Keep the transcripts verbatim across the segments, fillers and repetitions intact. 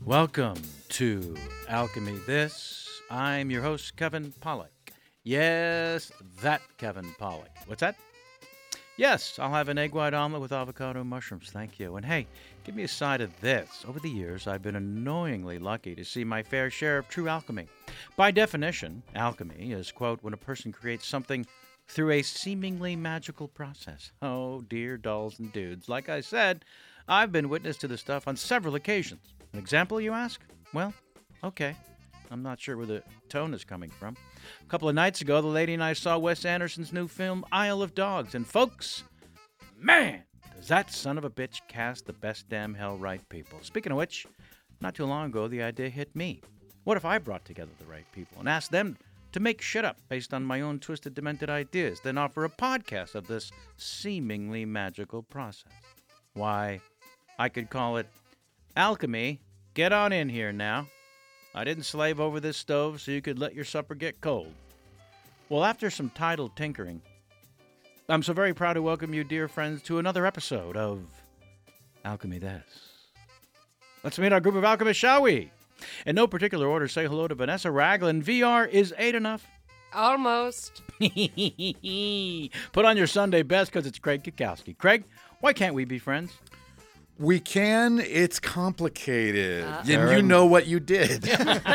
Welcome to Alchemy This. I'm your host, Kevin Pollak. Yes, that Kevin Pollak. What's that? Yes, I'll have an egg white omelet with avocado mushrooms, thank you. And hey, give me a side of this. Over the years, I've been annoyingly lucky to see my fair share of true alchemy. By definition, alchemy is, quote, when a person creates something through a seemingly magical process. Oh, dear dolls and dudes. Like I said, I've been witness to this stuff on several occasions. An example, you ask? Well, okay. I'm not sure where the tone is coming from. A couple of nights ago, the lady and I saw Wes Anderson's new film, Isle of Dogs. And folks, man, does that son of a bitch cast the best damn hell right people. Speaking of which, not too long ago, the idea hit me. What if I brought together the right people and asked them to make shit up based on my own twisted, demented ideas, then offer a podcast of this seemingly magical process? Why, I could call it Alchemy. Get on in here now. I didn't slave over this stove so you could let your supper get cold. Well, after some title tinkering, I'm so very proud to welcome you, dear friends, to another episode of Alchemy This. Let's meet our group of alchemists, shall we? In no particular order, say hello to Vanessa Ragland. V R is eight enough. Almost. Put on your Sunday best because it's Craig Kikowski. Craig, why can't we be friends? We can. It's complicated. Uh, and you know what you did.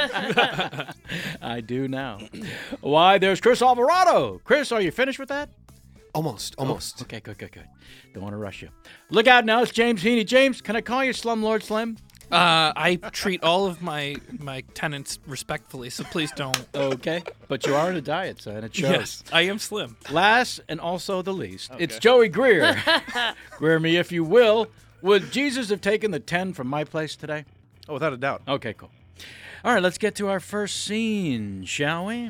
I do now. Why, there's Chris Alvarado. Chris, are you finished with that? Almost, almost. Oh, okay, good, good, good. Don't want to rush you. Look out now, it's James Heaney. James, can I call you Slumlord Slim? Uh, I treat all of my my tenants respectfully, so please don't. Okay, but you are on a diet, so and it shows. Yes, I am slim. Last and also the least, Okay. it's Joey Greer. Greer me, if you will. Would Jesus have taken the ten from my place today? Oh, without a doubt. Okay, cool. All right, let's get to our first scene, shall we?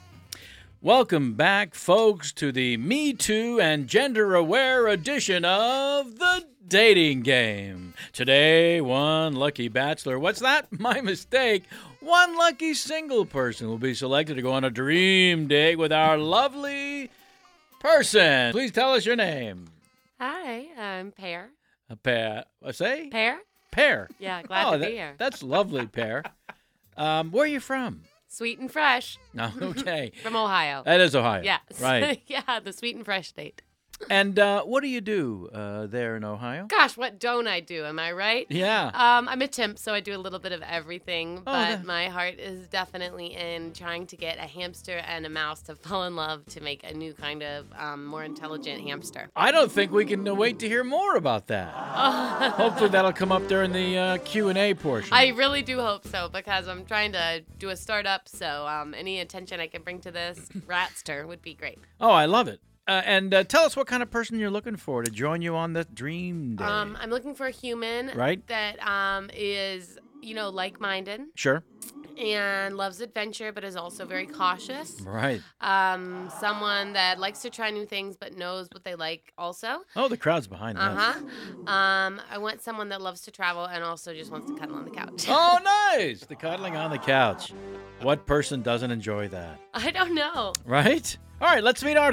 Welcome back, folks, to the Me Too and gender-aware edition of the dating game. Today, one lucky bachelor, what's that? My mistake. One lucky single person will be selected to go on a dream date with our lovely person. Please tell us your name. Hi, I'm Pear. A pair. What say? Pear? Pear. Yeah, glad oh, to that- be here. That's lovely, Pear. Um, where are you from? Sweet and fresh No, okay. from Ohio. That is Ohio. Yes. Right. Yeah, the sweet and fresh state. And uh, what do you do uh, there in Ohio? Gosh, what don't I do? Am I right? Yeah. Um, I'm a temp, so I do a little bit of everything, Oh, but that- my heart is definitely in trying to get a hamster and a mouse to fall in love to make a new kind of um, more intelligent hamster. I don't think we can uh, wait to hear more about that. Hopefully that'll come up during the uh, Q and A portion. I really do hope so because I'm trying to do a startup, so um, any attention I can bring to this ratster would be great. Oh, I love it. Uh, and uh, tell us what kind of person you're looking for to join you on the dream day. Um, I'm looking for a human Right. that um, is, you know, like-minded Sure. and loves adventure, but is also very cautious. Right. Um, someone that likes to try new things, but knows what they like also. Oh, the crowd's behind us. Uh-huh. Um, I want someone that loves to travel and also just wants to cuddle on the couch. Oh, nice. The cuddling on the couch. What person doesn't enjoy that? I don't know. Right? All right, let's meet our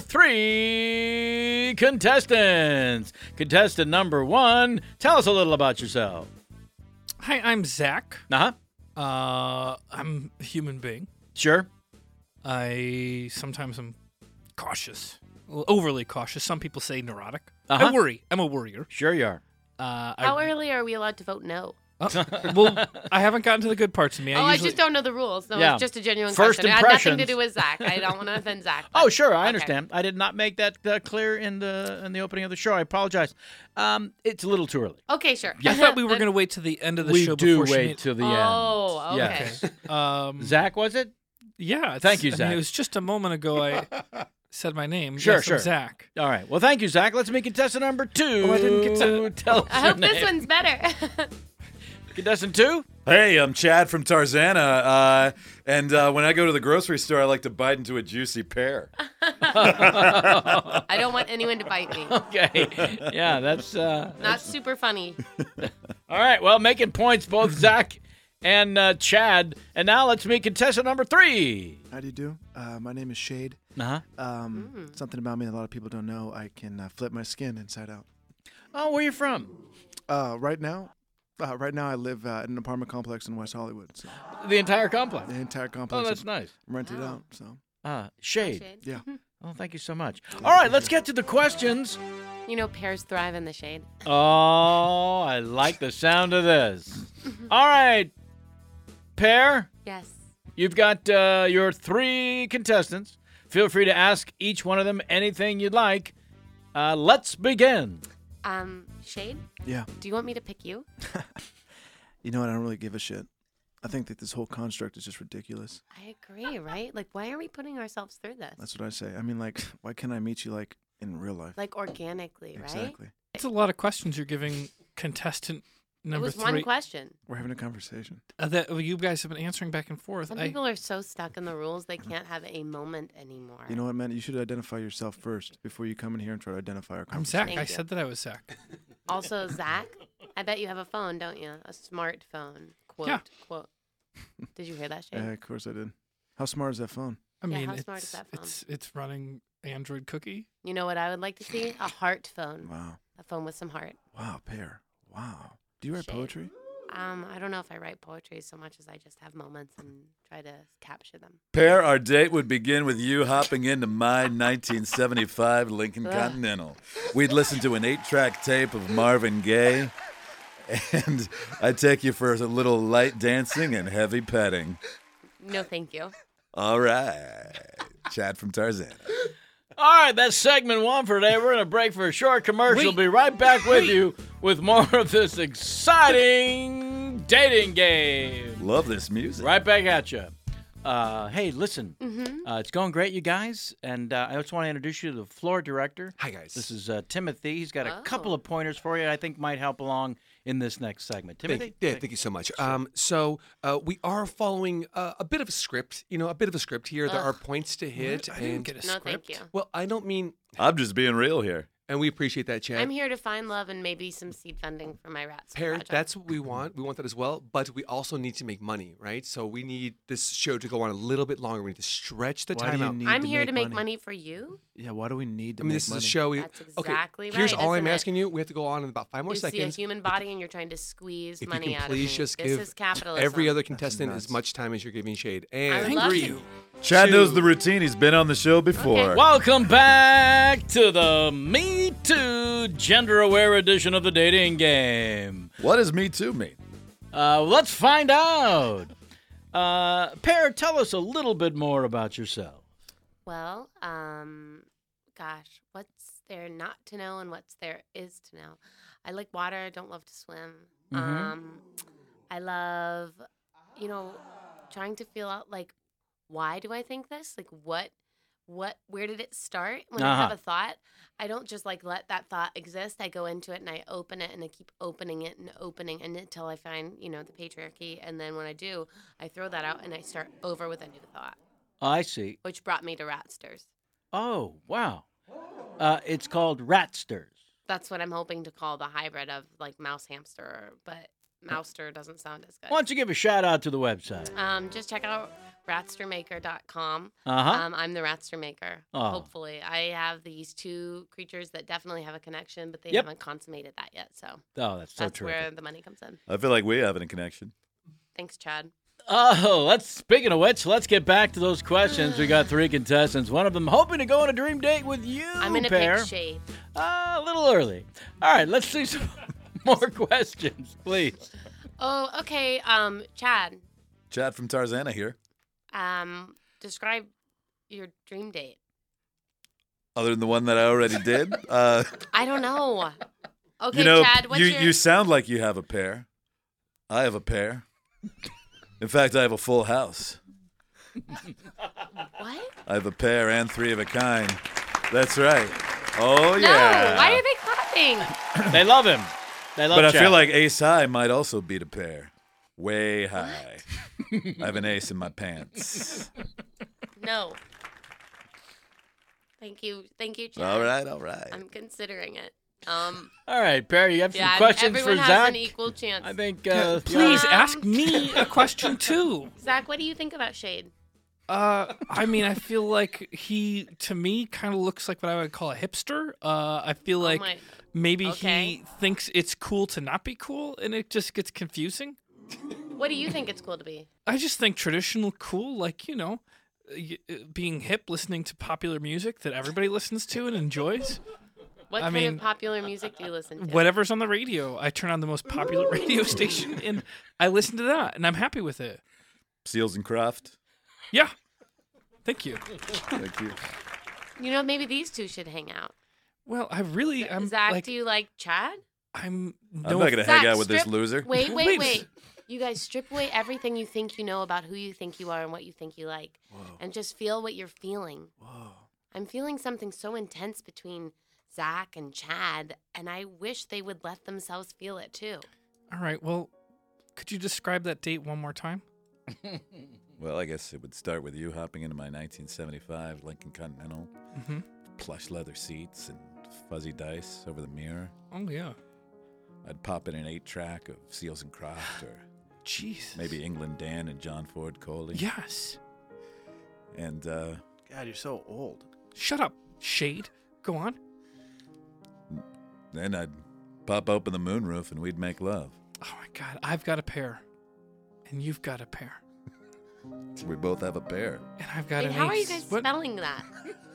three contestants. Contestant number one, tell us a little about yourself. Hi, I'm Zach. Uh-huh. Uh, I'm a human being. Sure. I sometimes am cautious, well, overly cautious. Some people say neurotic. Uh-huh. I worry. I'm a worrier. Sure you are. Uh, How I, early are we allowed to vote no? uh, well, I haven't gotten to the good parts of me. I oh, usually, I just don't know the rules. No, Yeah. it's just a genuine First question. It had nothing to impressions. do with Zach. I don't want to offend Zach. Oh, but- sure, I okay. understand. I did not make that uh, clear in the in the opening of the show. I apologize. Um, it's a little too early. Okay, sure. I thought we were going to wait to the end of the we show do before she wait made- till the Oh, end. okay. Yes. Um, Zach, was it? Yeah. it's- Thank you, I mean, Zach. it was just a moment ago I said my name. Sure, yes, I'm sure. Zach. All right. Well, thank you, Zach. Let's meet contestant number two. Oh, I didn't get to- tell us I your hope this name. one's better. Contestant two? Hey, I'm Chad from Tarzana, uh, and uh, when I go to the grocery store, I like to bite into a juicy pear. I don't want anyone to bite me. Okay. Yeah, that's... Uh, Not super funny. all right. Well, making points, both Zach and uh, Chad. And now let's meet contestant number three. How do you do? Uh, my name is Shade. Uh-huh. Um, Something about me that a lot of people don't know. I can uh, flip my skin inside out. Oh, where you from? Uh, right now, Uh, right now, I live uh, in an apartment complex in West Hollywood. So The entire complex. the entire Oh, complex that's is nice. rented Wow. out. So Uh, Shade. Shade. yeah. Oh, thank you so much. All right, let's get to the questions. You know, pears thrive in the shade. Oh, I like the sound of this. All right, Pear, Yes. you've got uh, your three contestants. Feel free to ask each one of them anything you'd like. Uh, let's begin. Um, Shade, Yeah. do you want me to pick you? You know what? I don't really give a shit. I think that this whole construct is just ridiculous. I agree, right? Like, why are we putting ourselves through this? That's what I say. I mean, like, why can't I meet you like in real life? Like, organically, right? Exactly. It's a lot of questions you're giving contestant It number was three. one question. We're having a conversation. Uh, that well, you guys have been answering back and forth. Some I, people are so stuck in the rules they can't have a moment anymore. You know what, man? You should identify yourself first before you come in here and try to identify our I'm conversation. Zach. Thank I you. said that I was Zach. Also, Zach, I bet you have a phone, don't you? A smartphone. Quote, Yeah. quote. Did you hear that, Shade? Yeah, of course I did. How smart is that phone? I Yeah, mean, how it's, smart is that phone? it's it's running Android cookie. You know what I would like to see? A heart phone. Wow. A phone with some heart. Wow, Pear. Wow. Do you write Shade. poetry? Um, I don't know if I write poetry so much as I just have moments and try to capture them. Pear, our date would begin with you hopping into my nineteen seventy-five Lincoln Ugh. Continental. We'd listen to an eight-track tape of Marvin Gaye, and I'd take you for a little light dancing and heavy petting. No, thank you. All right. Chad from Tarzan. All right, that's segment one for today. We're going to break for a short commercial. Wait. Be right back with Wait. you with more of this exciting dating game. Love this music. Right back at you. Uh, hey, listen, Mm-hmm. uh, it's going great, you guys. And uh, I just want to introduce you to the floor director. Hi, guys. This is uh, Timothy. He's got a Oh. couple of pointers for you I think might help along in this next segment. Thank, Timothy? yeah, thank you so much. Um, so uh, we are following uh, a bit of a script, you know, a bit of a script here. There are Ugh. points to hit. I didn't and, get a No, script. thank you. well, I don't mean, I'm just being real here. and we appreciate that, Chad. I'm here to find love and maybe some seed funding for my rats. Pear, project. that's what we want. We want that as well, but we also need to make money, right? So we need this show to go on a little bit longer. We need to stretch the Why time do you out. need I'm to here make to make money? money for you. Yeah, why do we need to I mean, make this money? is a show. we- That's okay, exactly here's right, all I'm isn't it? asking you. We have to go on in about five more You see a seconds. human body and you're trying to squeeze If money you can out please of me. just this give is capitalism. every other contestant nuts. as much time as you're giving Shade. I And would love Three. to. Chad Two. knows the routine. He's been on the show before. Okay. Welcome back to the Me Too Gender Aware edition of the dating game. What does Me Too mean? Uh, let's find out. Uh, Pear, tell us a little bit more about yourself. Well, um, gosh, what's there not to know and what's there is to know? I like water. I don't love to swim. Mhm. Um, I love, you know, trying to feel out like, why do I think this? Like, what, what, where did it start? When I have Uh-huh. a thought, I don't just like let that thought exist. I go into it and I open it and I keep opening it and opening and until I find, you know, the patriarchy. And then when I do, I throw that out and I start over with a new thought, I see. which brought me to Ratsters. Oh, wow. Uh, it's called Ratsters. That's what I'm hoping to call the hybrid of like mouse hamster, but mouster doesn't sound as good. Why don't you give a shout out to the website? Um, just check out ratster maker dot com. Uh huh. Um, I'm the Ratster Maker. Oh. Hopefully, I have these two creatures that definitely have a connection, but they Yep. haven't consummated that yet. So oh, that's so that's terrific. where the money comes in. I feel like we have a connection. Thanks, Chad. Oh, let's. Speaking of which, let's get back to those questions. We got three contestants. One of them hoping to go on a dream date with you, I'm gonna Pear. pick Shade. Uh, a little early. All right, let's see some more questions, please. Oh, okay. Um, Chad. Chad from Tarzana here. Um, describe your dream date. Other than the one that I already did. Uh, I don't know. Okay, you know, Chad. What's you, your? you sound like you have a pair. I have a pair. In fact, I have a full house. What? I have a pair and three of a kind. That's right. Oh, No. yeah. Why are they clapping? They love him. They love But I Chad. feel like ace high might also beat a pair. Way high. I have an ace in my pants. No. Thank you. Thank you, Chad. All right, all right. I'm considering it. Um, All right, Perry, you have some yeah, questions everyone for has Zach? an equal chance. I think. Uh, Please Um, ask me a question too. Zach, what do you think about Shade? Uh, I mean, I feel like he, to me, kind of looks like what I would call a hipster. Uh, I feel like Oh my- maybe Okay. he thinks it's cool to not be cool, and it just gets confusing. What do you think it's cool to be? I just think traditional cool, like, you know, y- uh, being hip, listening to popular music that everybody listens to and enjoys. What I kind mean, of popular music do you listen to? Whatever's on the radio. I turn on the most popular radio station, and I listen to that, and I'm happy with it. Seals and Croft. Yeah. Thank you. Thank you. You know, maybe these two should hang out. Well, I really, I'm Zach, like, do you like Chad? I'm no I'm not gonna hang Zach, out with this strip- loser. Wait, wait, Wait. wait. You guys strip away everything you think you know about who you think you are and what you think you like, Whoa. and just feel what you're feeling. Whoa. I'm feeling something so intense between Zach and Chad, and I wish they would let themselves feel it too. All right. Well, could you describe that date one more time? Well, I guess it would start with you hopping into my nineteen seventy-five Lincoln Continental, Mm-hmm. plush leather seats and fuzzy dice over the mirror. Oh yeah. I'd pop in an eight-track of Seals and Croft, or Jesus. maybe England Dan and John Ford Coley. Yes. And uh, God, you're so old. Shut up, Shade. Go on. then I'd pop open the moonroof and we'd make love. Oh my God, I've got a pair, and you've got a pair, We both have a pair. and I've got Wait, an how are you ace. guys What? spelling that?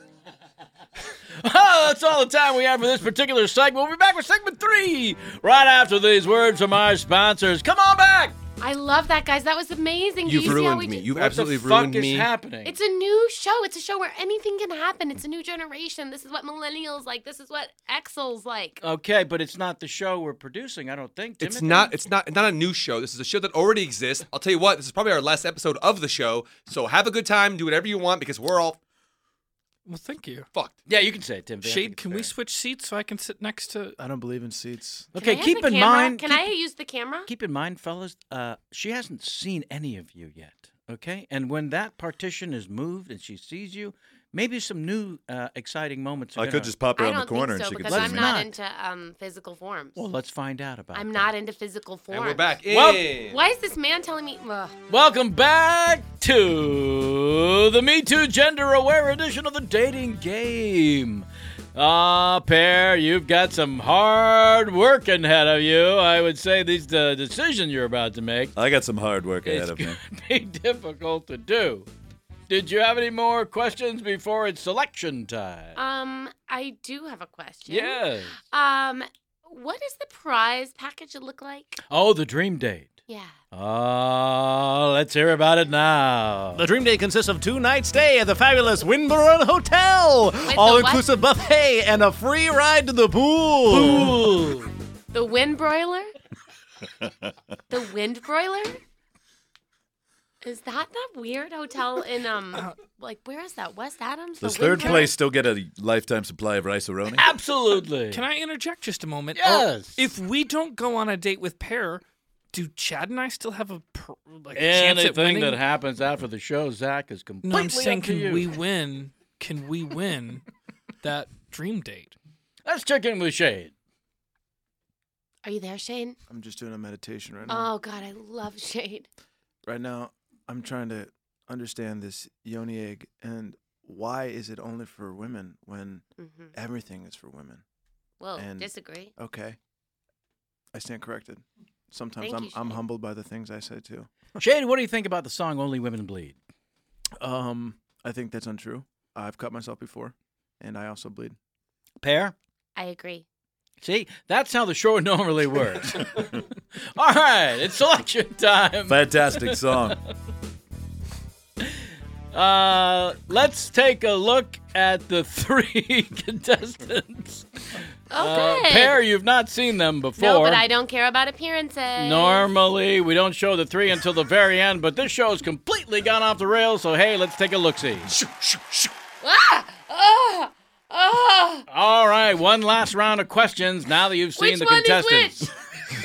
Oh, that's all the time we have for this particular segment. We'll be back with segment three right after these words from our sponsors. Come on back! I love that, guys. That was amazing. Do You've you see how ruined we me. did- You've What absolutely the fuck ruined is me. happening? It's a new show. It's a show where anything can happen. It's a new generation. This is what millennials like. This is what Exels like. Okay, but it's not the show we're producing, I don't think. It's Timothy? not. It's not. Not a new show. This is a show that already exists. I'll tell you what. This is probably our last episode of the show. So have a good time. Do whatever you want because we're all Well, thank you. fucked. Yeah, you can say it, Timothy. I think Shade, it's can we fair. switch seats so I can sit next to? I don't believe in seats. Can I Okay, have keep the in camera? mind. Can keep, I use the camera? keep in mind, fellas, uh, she hasn't seen any of you yet. Okay, and when that partition is moved and she sees you, maybe some new uh, exciting moments. Are I gonna- could just pop I around don't the corner think so and she could because see Let's I'm me. not, not. into um, physical forms. Well, let's find out about. I'm that. not into physical forms. And we're back. Well- in. Why is this man telling me? Ugh. Welcome back to the Me Too Gender Aware edition of the dating game. Ah, Pear, you've got some hard work ahead of you. I would say these the decision you're about to make I got some hard work is ahead of me. going to be difficult to do. Did you have any more questions before it's selection time? Um, I do have a question. Yes. Um, what does the prize package look like? Oh, the dream date. Yeah. Oh, let's hear about it now. The dream day consists of two nights stay at the fabulous Windburn Hotel, Wait, the all-inclusive buffet, and a free ride to the pool. Ooh. The wind broiler? The wind broiler? Is that that weird hotel in um like where is that? West Adams? Does The third Wind Broiler? place still get a lifetime supply of rice-a-roni? Absolutely. Can I interject just a moment? Yes. Or if we don't go on a date with Pear, do Chad and I still have a per, like a chance at Anything winning? that happens after the show, Zach, is completely no, I'm saying, up to can you. we win? Can we win that dream date? Let's check in with Shade. Are you there, Shane? I'm just doing a meditation right now. Oh god, I love Shade. Right now, I'm trying to understand this yoni egg and why is it only for women when Mm-hmm. everything is for women? Whoa, And- disagree. Okay. I stand corrected. Sometimes Thank I'm you, I'm Shane. humbled by the things I say too. Shade, what do you think about the song Only Women Bleed? Um, I think that's untrue. I've cut myself before, and I also bleed. Pear? I agree. See, that's how the show normally works. All right, it's selection time. Fantastic song. Uh, let's take a look at the three contestants. Oh, Uh, good. Pear, you've not seen them before. No, but I don't care about appearances. Normally, we don't show the three until the very end, but this show's completely gone off the rails, so hey, let's take a look-see. Ah! Ah! Ah! All right, one last round of questions now that you've seen Which the one contestants. is which?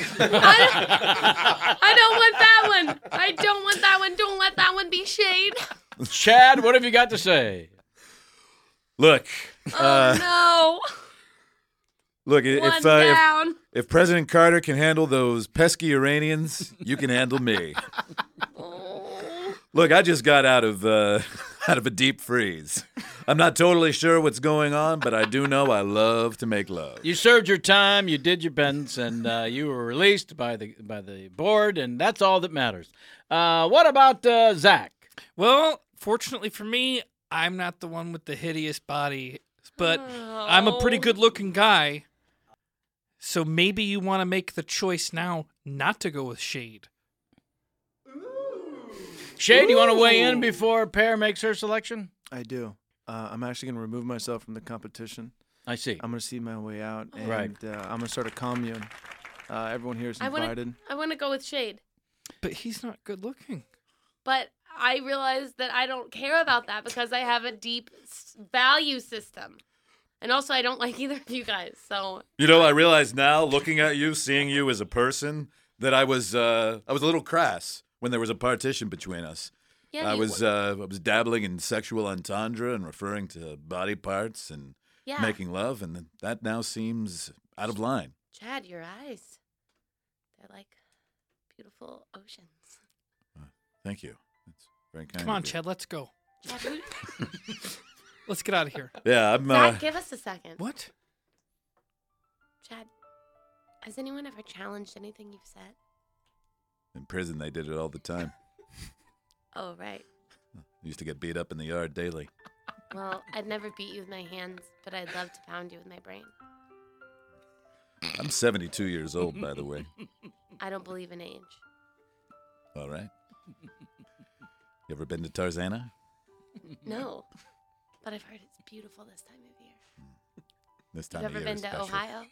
I, I don't want that one. I don't want that one. Don't let that one be Shade. Chad, what have you got to say? Look, Oh uh, no. look. If, One uh, if down. if President Carter can handle those pesky Iranians, you can handle me. Oh. Look, I just got out of uh, out of a deep freeze. I'm not totally sure what's going on, but I do know I love to make love. You served your time, you did your penance, and uh, you were released by the by the board, and that's all that matters. Uh, what about uh, Zach? Well, fortunately for me, I'm not the one with the hideous body, but I'm a pretty good-looking guy. So maybe you want to make the choice now not to go with Shade. Shade, you want to weigh in before Pear makes her selection? I do. Uh, I'm actually going to remove myself from the competition. I see. I'm going to see my way out, and Right. uh, I'm going to start a commune. Uh, everyone here is I want invited. to. I want to go with Shade, But he's not good-looking. but I realize that I don't care about that because I have a deep s- value system, and also I don't like either of you guys. So You know, I realize now, looking at you, seeing you as a person, that I was uh, I was a little crass when there was a partition between us. yeah, I you- was uh, I was dabbling in sexual entendre and referring to body parts and yeah. making love, and that now seems out of line. Chad, your eyes, they're like beautiful oceans. Thank you. That's very kind. Come on, of you. Chad, let's go. Chad, who, Let's get out of here. Yeah, I'm. Uh, Zach, give us a second. What? Chad, has anyone ever challenged anything you've said? in prison. They did it all the time. Oh, right. Used to get beat up in the yard daily. Well, I'd never beat you with my hands, but I'd love to pound you with my brain. I'm seventy-two years old, by the way. I don't believe in age. All right. You ever been to Tarzana? No, but I've heard it's beautiful this time of year. This time You've of ever year been to especially. Ohio?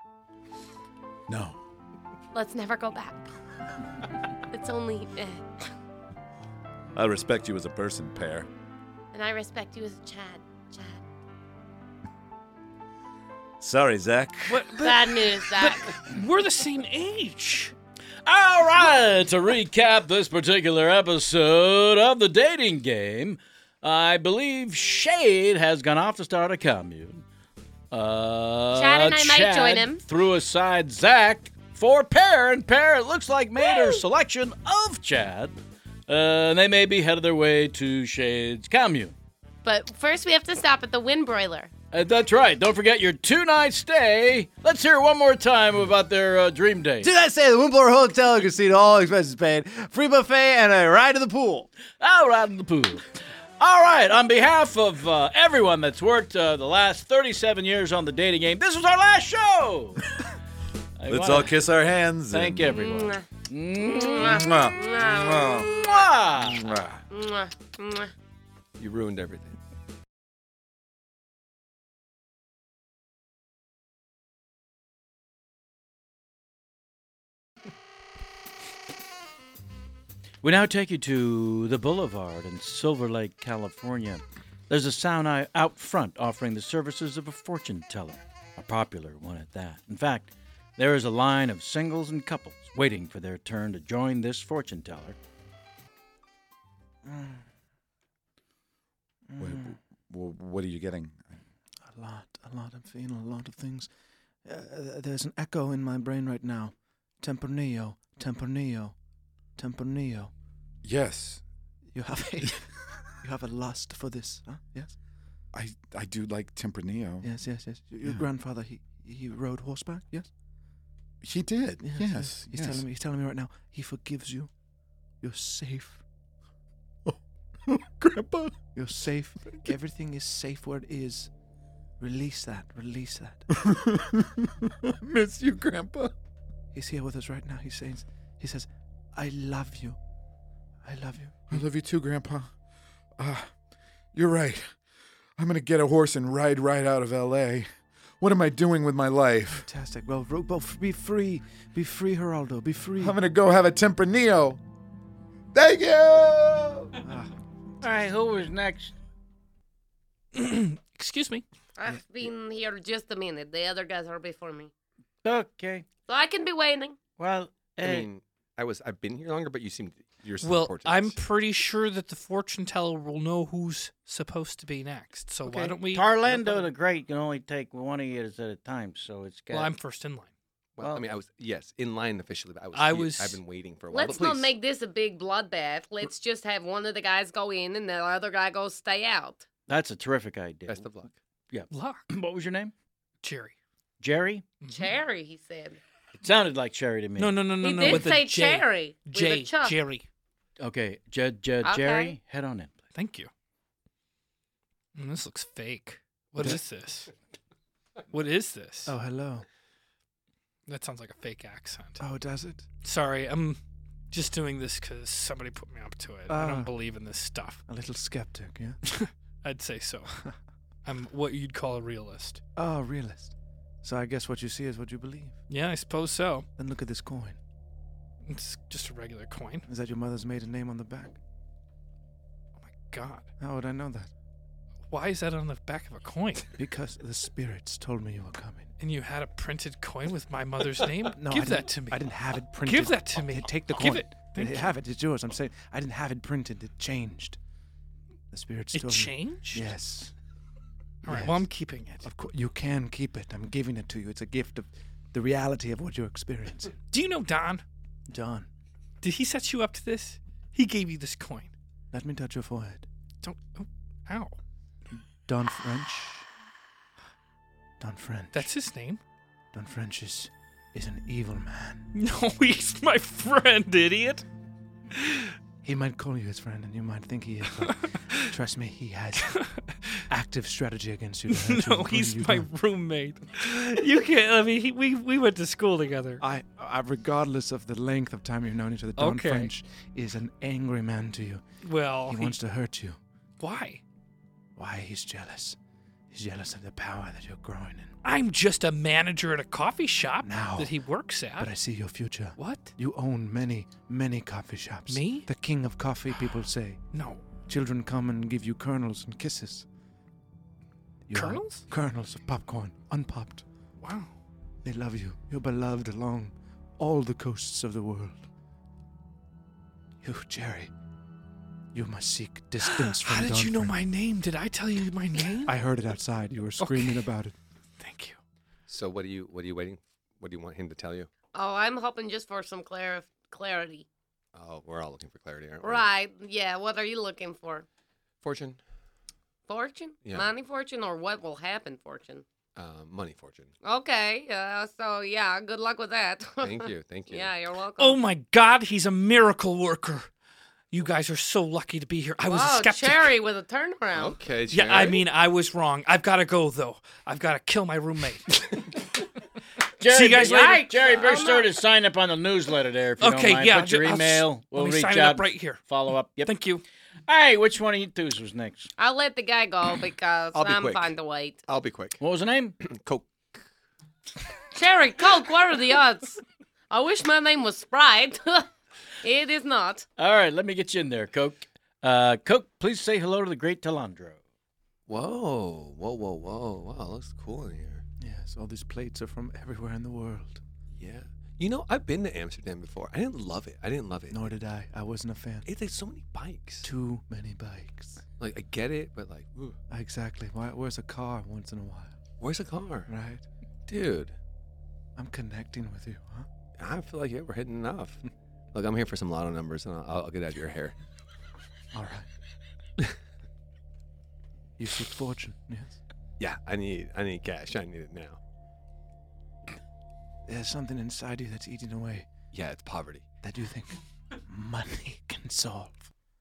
No. Let's never go back. It's only, eh. I respect you as a person, Pear. And I respect you as a Chad. Chad. Sorry, Zach. What? But, Bad news, Zach. we're the same age. All right, to recap this particular episode of the dating game, I believe Shade has gone off to start a commune. Uh, Chad and I might Chad join him. Threw aside Zach for Pear, and Pear, it looks like, made her selection of Chad. Uh, and they may be headed their way to Shade's commune. But first, we have to stop at the Wind Broiler. Uh, that's right. Don't forget your two-night stay. Let's hear it one more time about their uh, dream date. Did I say the Wimbledon Hotel and Casino, all expenses paid, free buffet, and a ride to the pool? Out out in the pool. All right, on behalf of uh, everyone that's worked uh, the last thirty-seven years on the dating game, this was our last show. I Let's wanna all kiss our hands. Thank and... everyone. Mwah. Mwah. Mwah. Mwah. Mwah. Mwah. Mwah. Mwah. Mwah. You ruined everything. We now take you to the Boulevard in Silver Lake, California. There's a sound eye out front offering the services of a fortune teller, a popular one at that. In fact, there is a line of singles and couples waiting for their turn to join this fortune teller. Wait, w- what are you getting? A lot, a lot. I'm feeling a lot of things. Uh, there's an echo in my brain right now. Tempranillo, Tempranillo, Tempranillo. Yes, You have a, you have a lust for this, huh? Yes, I I do like Tempranillo. yes, yes, yes. Your, your Yeah. grandfather, he he rode horseback. Yes, He did. Yes. Yes. He's telling me. He's telling me right now. He forgives you. You're safe. Grandpa. You're safe. Everything is safe where it is. Release that. Release that. I miss you, Grandpa. He's here with us right now. He says, he says, I love you. I love you. I love you too, Grandpa. Uh, you're right. I'm gonna get a horse and ride right out of L A. What am I doing with my life? Fantastic. Well, ro- well, be free. Be free, Geraldo. Be free. I'm gonna go have a Tempranillo. Thank you. Ah, All right, who was next? Excuse me. I've been here just a minute. The other guys are before me. Okay. So I can be waiting. Well, I eh, mean, I was I've been here longer, but you seem you're still Well, important. I'm pretty sure that the fortune teller will know who's supposed to be next. So okay. why don't we? Tarlando the Great can only take one of you at a time, so it's got. Well, I'm first in line. Well, I mean, I was yes in line officially, but I was. I here. was- I've been waiting for a while. Let's but not please. make this a big bloodbath. Let's just have one of the guys go in and the other guy goes stay out. That's a terrific idea. Best of luck. Luck. What was your name? Jerry. Jerry? Mhm. Cherry, he said. It sounded like Cherry to me. No, no, no, no, he no. did with a say J. cherry. With a J. chuck. Jerry. Okay, J- J- Okay. Jerry, head on in. Thank you. Mm, this looks fake. What is this? What is this? Oh, hello. That sounds like a fake accent. Oh, does it? Sorry, I'm just doing this because somebody put me up to it. I Ah. don't believe in this stuff. A little skeptic, yeah? I'd say so. I'm what you'd call a realist. Oh, realist. So I guess what you see is what you believe. Yeah, I suppose so. Then look at this coin. It's just a regular coin. Is that your mother's maiden name on the back? Oh my god. How would I know that? Why is that on the back of a coin? Because the spirits told me you were coming. And you had a printed coin with my mother's name? No, Give I that didn't- to me. I didn't have it printed. Give that to me. Here, take the coin. Give it. Thank Here, you. have it. It's yours. I'm saying I didn't have it printed. It changed. The spirits It told changed? me. Yes. All right, Yes. well, I'm keeping it. Of course, you can keep it. I'm giving it to you. It's a gift of the reality of what you're experiencing. Do you know Don? John, Did he set you up to this? He gave you this coin. let me touch your forehead. Don't. Oh, ow. Don French. Don French. That's his name. Don French is, is an evil man. No, he's my friend, idiot. He might call you his friend, and you might think he is, but trust me, he has active strategy against you. to hurt you No, and bring he's you my down. roommate. You can't. I mean, he, we we went to school together. I, I, regardless of the length of time you've known each other, Don Okay. French is an angry man to you. Well, He he- wants to hurt you. why? Why? He's jealous. He's jealous of the power that you're growing in. I'm just a manager at a coffee shop Now. that he works at. But I see your future. What? You own many, many coffee shops. Me? The king of coffee, people say. No. Children come and give you kernels and kisses. You are Kernels? Kernels of popcorn, unpopped. Wow. They love you. You're beloved along all the coasts of the world. You, Jerry, you must seek distance from How did Don you know French. my name? Did I tell you my name? I heard it outside. You were screaming Okay. about it. Thank you. So what are you what are you waiting? What do you want him to tell you? Oh, I'm hoping just for some clar- clarity. Oh, we're all looking for clarity, aren't we? Right. Yeah. What are you looking for? Fortune, Fortune? Yeah. Money fortune or what will happen fortune? uh, money, fortune. Okay. Uh, so, yeah, good luck with that. Thank you, thank you. Yeah, you're welcome. Oh my God, he's a miracle worker. You guys are so lucky to be here. I was Wow, a skeptic. Cherry with a turnaround. Okay, Yeah, I Jerry. mean, I was wrong. I've got to go though. I've got to kill my roommate. Jerry, See you guys be- later. Jerry, be I'm sure not- to sign up on the newsletter there if you Okay, don't mind. yeah, Put your I'll s- email. let We'll me reach sign it out. up right here. Follow up. Yep. Thank you. Hey, which one of you twos was next? I'll let the guy go because I'll be I'm quick. fine to wait. I'll be quick. What was the name? Coke. Cherry, Coke, what are the odds? I wish my name was Sprite. It is not. All right, let me get you in there, Coke. Uh, Coke, please say hello to the great Talandro. Whoa, whoa, whoa, whoa! Wow, looks cool in here. Yes, all these plates are from everywhere in the world. Yeah. You know, I've been to Amsterdam before. I didn't love it. I didn't love it. Nor did I. I wasn't a fan. It's like so many bikes. Too many bikes. Like I get it, but like, ooh, Exactly. Why, where's a car once in a while? where's the car, Right? dude? I'm connecting with you, huh? I feel like yeah, we're hitting enough. Look, I'm here for some lotto numbers, and I'll, I'll get out of your hair. All right. You seek fortune, yes? Yeah, I need, I need cash. I need it now. There's something inside you that's eating away Yeah, it's poverty. that you think money can solve.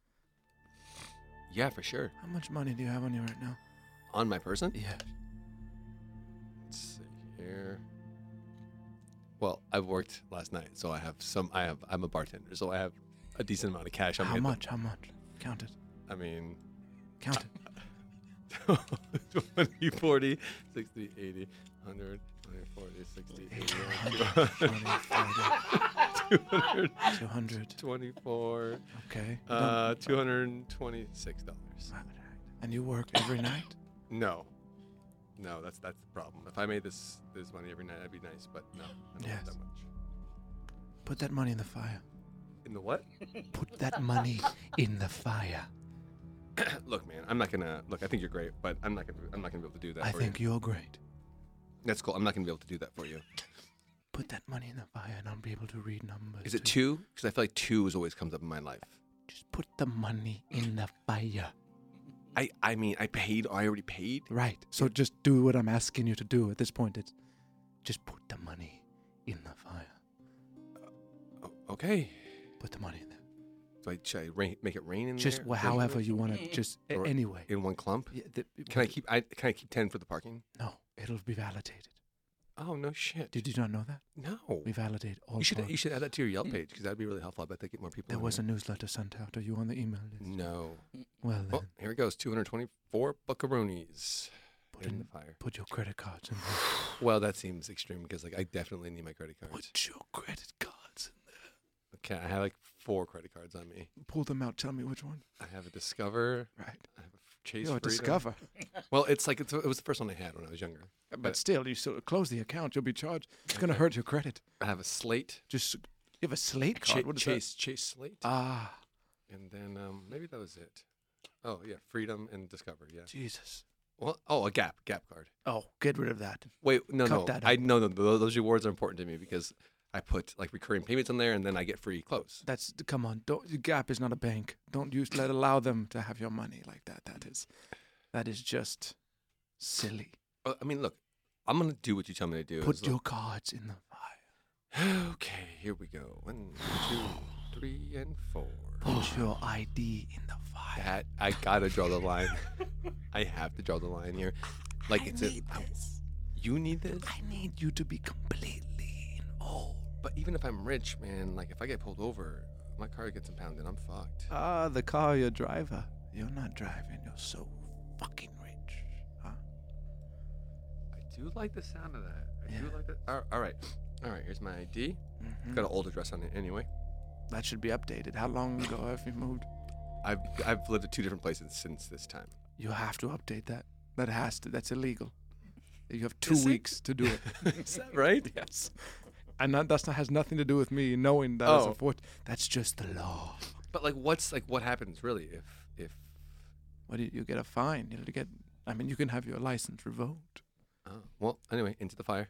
Yeah, for sure. How much money do you have on you right now? On my person. Yeah. Let's see here. Well, I worked last night, so I have some. I have. I'm a bartender, so I have a decent amount of cash. on How me. much? How much? Count it. I mean, Count it. twenty, forty, sixty, eighty, one hundred, twenty, forty, sixty, eighty, two hundred, two hundred. twenty-four, Okay. uh, two hundred twenty-six dollars. And you work every night? No, no, that's that's the problem. If I made this this money every night, that'd be nice, but no, I don't Yes. have that much. Put that money in the fire. In the what? Put that money in the fire. Look, man, I'm not gonna look. I think you're great, but I'm not gonna. I'm not gonna be able to do that. I for think you. you're great. That's cool. I'm not gonna be able to do that for you. put that money in the fire and I'll be able to read numbers. Is it too. two? Because I feel like two is always comes up in my life. Just put the money in the fire. I, I mean, I paid. I already paid. Right. So just do what I'm asking you to do at this point. It's just put the money in the fire. O- Okay. Put the money in there. So I, should I rain, make it rain in Just there? wh- Like, however you want to. Just a- Or- anyway. in one clump. Yeah, the, Can I keep? I can I keep ten for the parking? No, it'll be validated. Oh no shit. Did you not know that? No. We validate all. You should funds. you should add that to your Yelp page because that'd be really helpful. I bet they get more people. There on was a there. newsletter sent out. Are you on the email list? No. Well then, Oh, here it goes. Two hundred twenty-four buckaroonies put, in in, the fire. put your credit cards in there. Well, that seems extreme because like I definitely need my credit cards. Put your credit cards in there. Okay, I have like four credit cards on me. Pull them out. Tell me which one. I have a Discover. Right. I have a Chase You're a Freedom. Discover. Well, it's like it's, it was the first one I had when I was younger. But still, you still close the account. You'll be charged. It's going to hurt your credit. I have a Slate. Just you have a Slate Cha- card. What is Chase Chase Slate. that? Ah, And then um, maybe that was it. Oh yeah, Freedom and Discover. Yeah. Jesus. Well, oh, a Gap Gap card. Oh, get rid of that. Wait, no, Cut no. that I out. no, no. Those, those rewards are important to me because I put like recurring payments in there, and then I get free clothes. That's come on. Don't Gap is not a bank. Don't use let allow them to have your money like that. That is, that is just silly. Uh, I mean, look, I'm gonna do what you tell me to do. Put as your cards in the fire. long- Okay, here we go. One, two, three, and four. Put your I D in the fire. That I gotta draw the line. I have to draw the line here. Like I it's need a. this. You need this. I need you to be completely involved. But even if I'm rich, man, like if I get pulled over, my car gets impounded. I'm fucked. Ah, the car, your driver. You're not driving. You're so fucking rich. Huh? I do like the sound of that. I do Yeah. like that. All all right, all right. Here's my I D. Mhm. Got an old address on it anyway. That should be updated. How long ago have you moved? I've I've lived at two different places since this time. You have to update that. That has to. That's illegal. You have two Is it? weeks to do it. Is that right? Yes. And that that's not, has nothing to do with me knowing that. As Oh. a fort- that's just the law. But like, what's like what happens really if if? What do you, you get a fine? You get. I mean, you can have your license revoked. Oh, well, anyway, into the fire.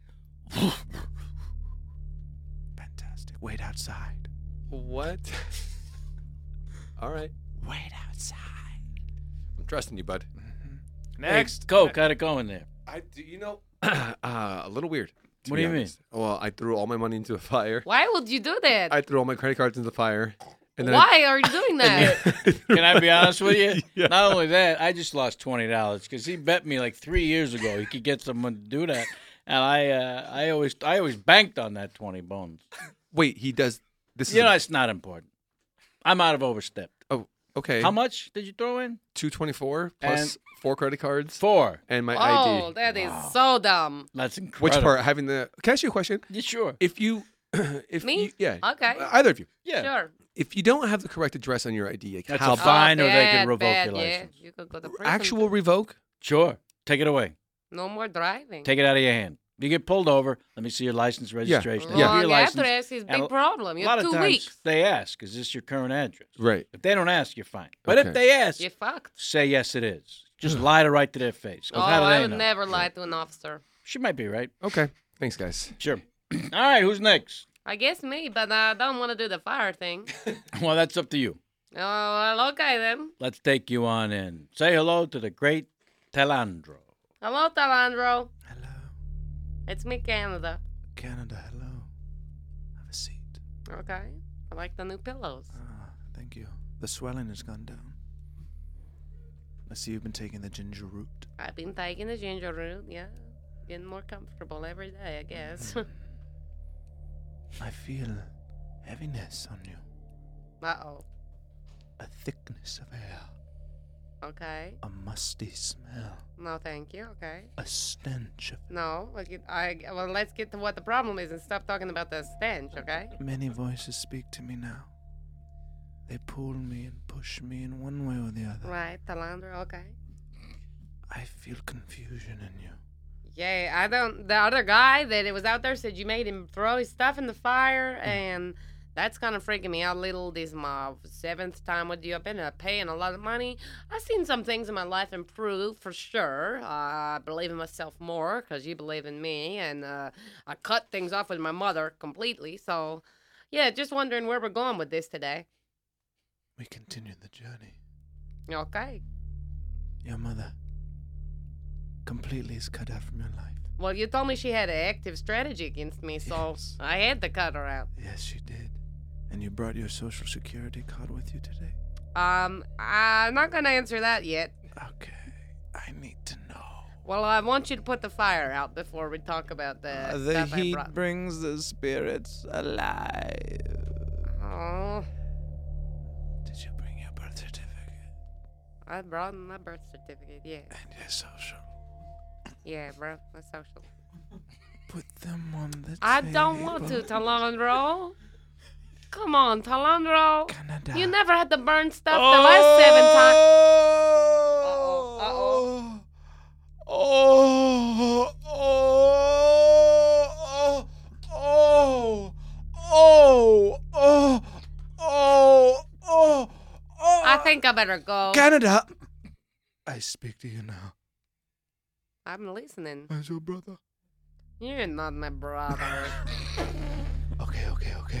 Fantastic. Wait outside. What? All right, Wait outside. I'm trusting you, bud. Mm-hmm. Hey, Coke, how'd it go in there? I do. You know, uh, a little weird. to What be do you mean? honest. Well, I threw all my money into a fire. Why would you do that? I threw all my credit cards into the fire. And then Why are you doing that? Can I be honest with you? Not only that, I just lost twenty dollars because he bet me like three years ago he could get someone to do that, and I, uh, I always, I always banked on that twenty bones. Wait, he does. This is You know, a- it's not important. I'm out of overstepped. okay. How much did you throw in? two twenty-four plus And- four credit cards Four. and my Oh, I D. that is so dumb. That's incredible. Which part? Having the. Can I ask you a question? Yeah, sure. If you, if Me? you, yeah, Okay. either of you. Yeah. Sure. If you don't have the correct address on your I D, like That's how a fine, oh, or they bad, can revoke bad, your license. Yeah. You could go to prison. actual revoke? Sure. Take it away. No more driving. Take it out of your hand. If you get pulled over, let me see your license registration. Yeah. Give Wrong your license. address is And big a- problem. A You lot have of two times weeks. they ask, is this your current address? Right. If they don't ask, you're fine. But Okay. if they ask, You fucked. say yes, it is. Just lie to right to their face. 'Cause Oh, how do I they would know? never lie to an officer. She might be right. Okay. Thanks, guys. Sure. All right, who's next? I guess me, but I don't want to do the fire thing. Well, that's up to you. Oh, well, okay then. Let's take you on in. Say hello to the great Telandro. Hello, Talandro. Hello, It's me, Canada. Canada. Hello. Have a seat. Okay. I like the new pillows. Ah, thank you. The swelling has gone down. I see you've been taking the ginger root. I've been taking the ginger root, yeah. Getting more comfortable every day, I guess. I feel heaviness on you. Uh-oh. A thickness of air. Okay. A musty smell. No, thank you. Okay. A stench of No, like it, I well, let's get to what the problem is and stop talking about the stench, okay? Many voices speak to me now. They pull me and push me in one way or the other. Right, Talandra, okay. I feel confusion in you. Yeah, I don't. The other guy that it was out there said you made him throw his stuff in the fire, and That's kind of freaking me out a little. This is my seventh time with you. I've been uh, paying a lot of money. I've seen some things in my life improve for sure. Uh, I believe in myself more because you believe in me. And uh, I cut things off with my mother completely. So, yeah, just wondering where we're going with this today. We continue the journey. Okay. Your mother completely is cut out from your life. Well, you told me she had an active strategy against me, so Yes. I had to cut her out. Yes, she did. And you brought your social security card with you today? Um, I'm not gonna answer that yet. Okay. I need to know. Well, I want you to put the fire out before we talk about the Uh, the stuff I heat brought. brings the spirits alive. Oh, Did you bring your birth certificate I brought my birth certificate. Yeah, and your social? yeah, bro, my social. Put them on the I table. don't want to, Talandro. Come on, Talandro. Canada. You never had to burn stuff the last seven times. Oh! Uh-oh, Oh! Oh! Oh! Oh! Oh! Oh! Oh! Oh! I think I better go. Canada. I speak to you now I'm listening. as your brother. You're not my brother. Okay, okay, okay.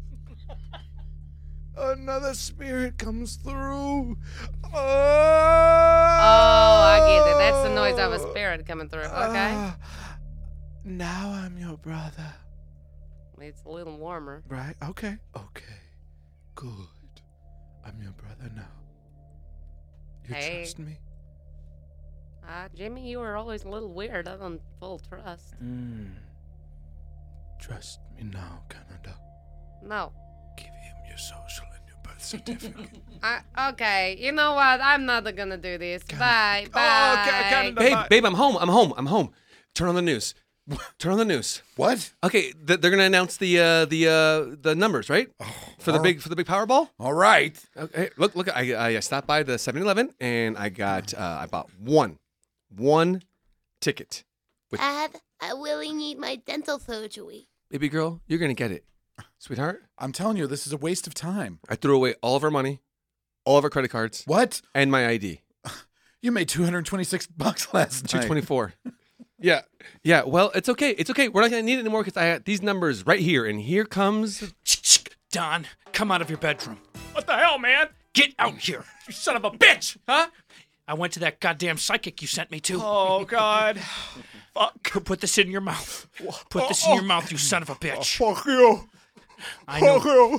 Another spirit comes through. Oh, Oh, I get it. That's the noise of a spirit coming through. Okay. Ah, now I'm your brother. It's a little warmer. Right? Okay. Okay. Good. I'm your brother now. You Hey. trust me? Uh, Jimmy, you were always a little weird. I don't full trust. Mm. Trust me now, Canada. No. Give him your social and your birth certificate. I, okay, you know what? I'm not gonna do this. Can- Bye. Oh, Bye. Ca- Canada. Babe, Bye. babe, I'm home. I'm home. I'm home. Turn on the news. Turn on the news. What? Okay, th- they're gonna announce the uh, the uh, the numbers, right? For the all big for the big Powerball. All right. Okay, look, look. I I stopped by the seven eleven and I got uh, I bought one, one ticket. With Dad, I really need my dental surgery. baby girl, you're gonna get it, sweetheart. I'm telling you, this is a waste of time. I threw away all of our money, all of our credit cards, What? and my I D. You made two hundred twenty-six bucks last Two night. twenty four. Yeah, yeah. Well, it's okay. It's okay. We're not gonna need it anymore because I got these numbers right here, and here comes. Don, come out of your bedroom. What the hell, man? Get out here, you son of a bitch! Huh? I went to that goddamn psychic you sent me to. Oh, God. Fuck. Put this in your mouth. Put this in your mouth, you son of a bitch. Fuck you. I know. Fuck you.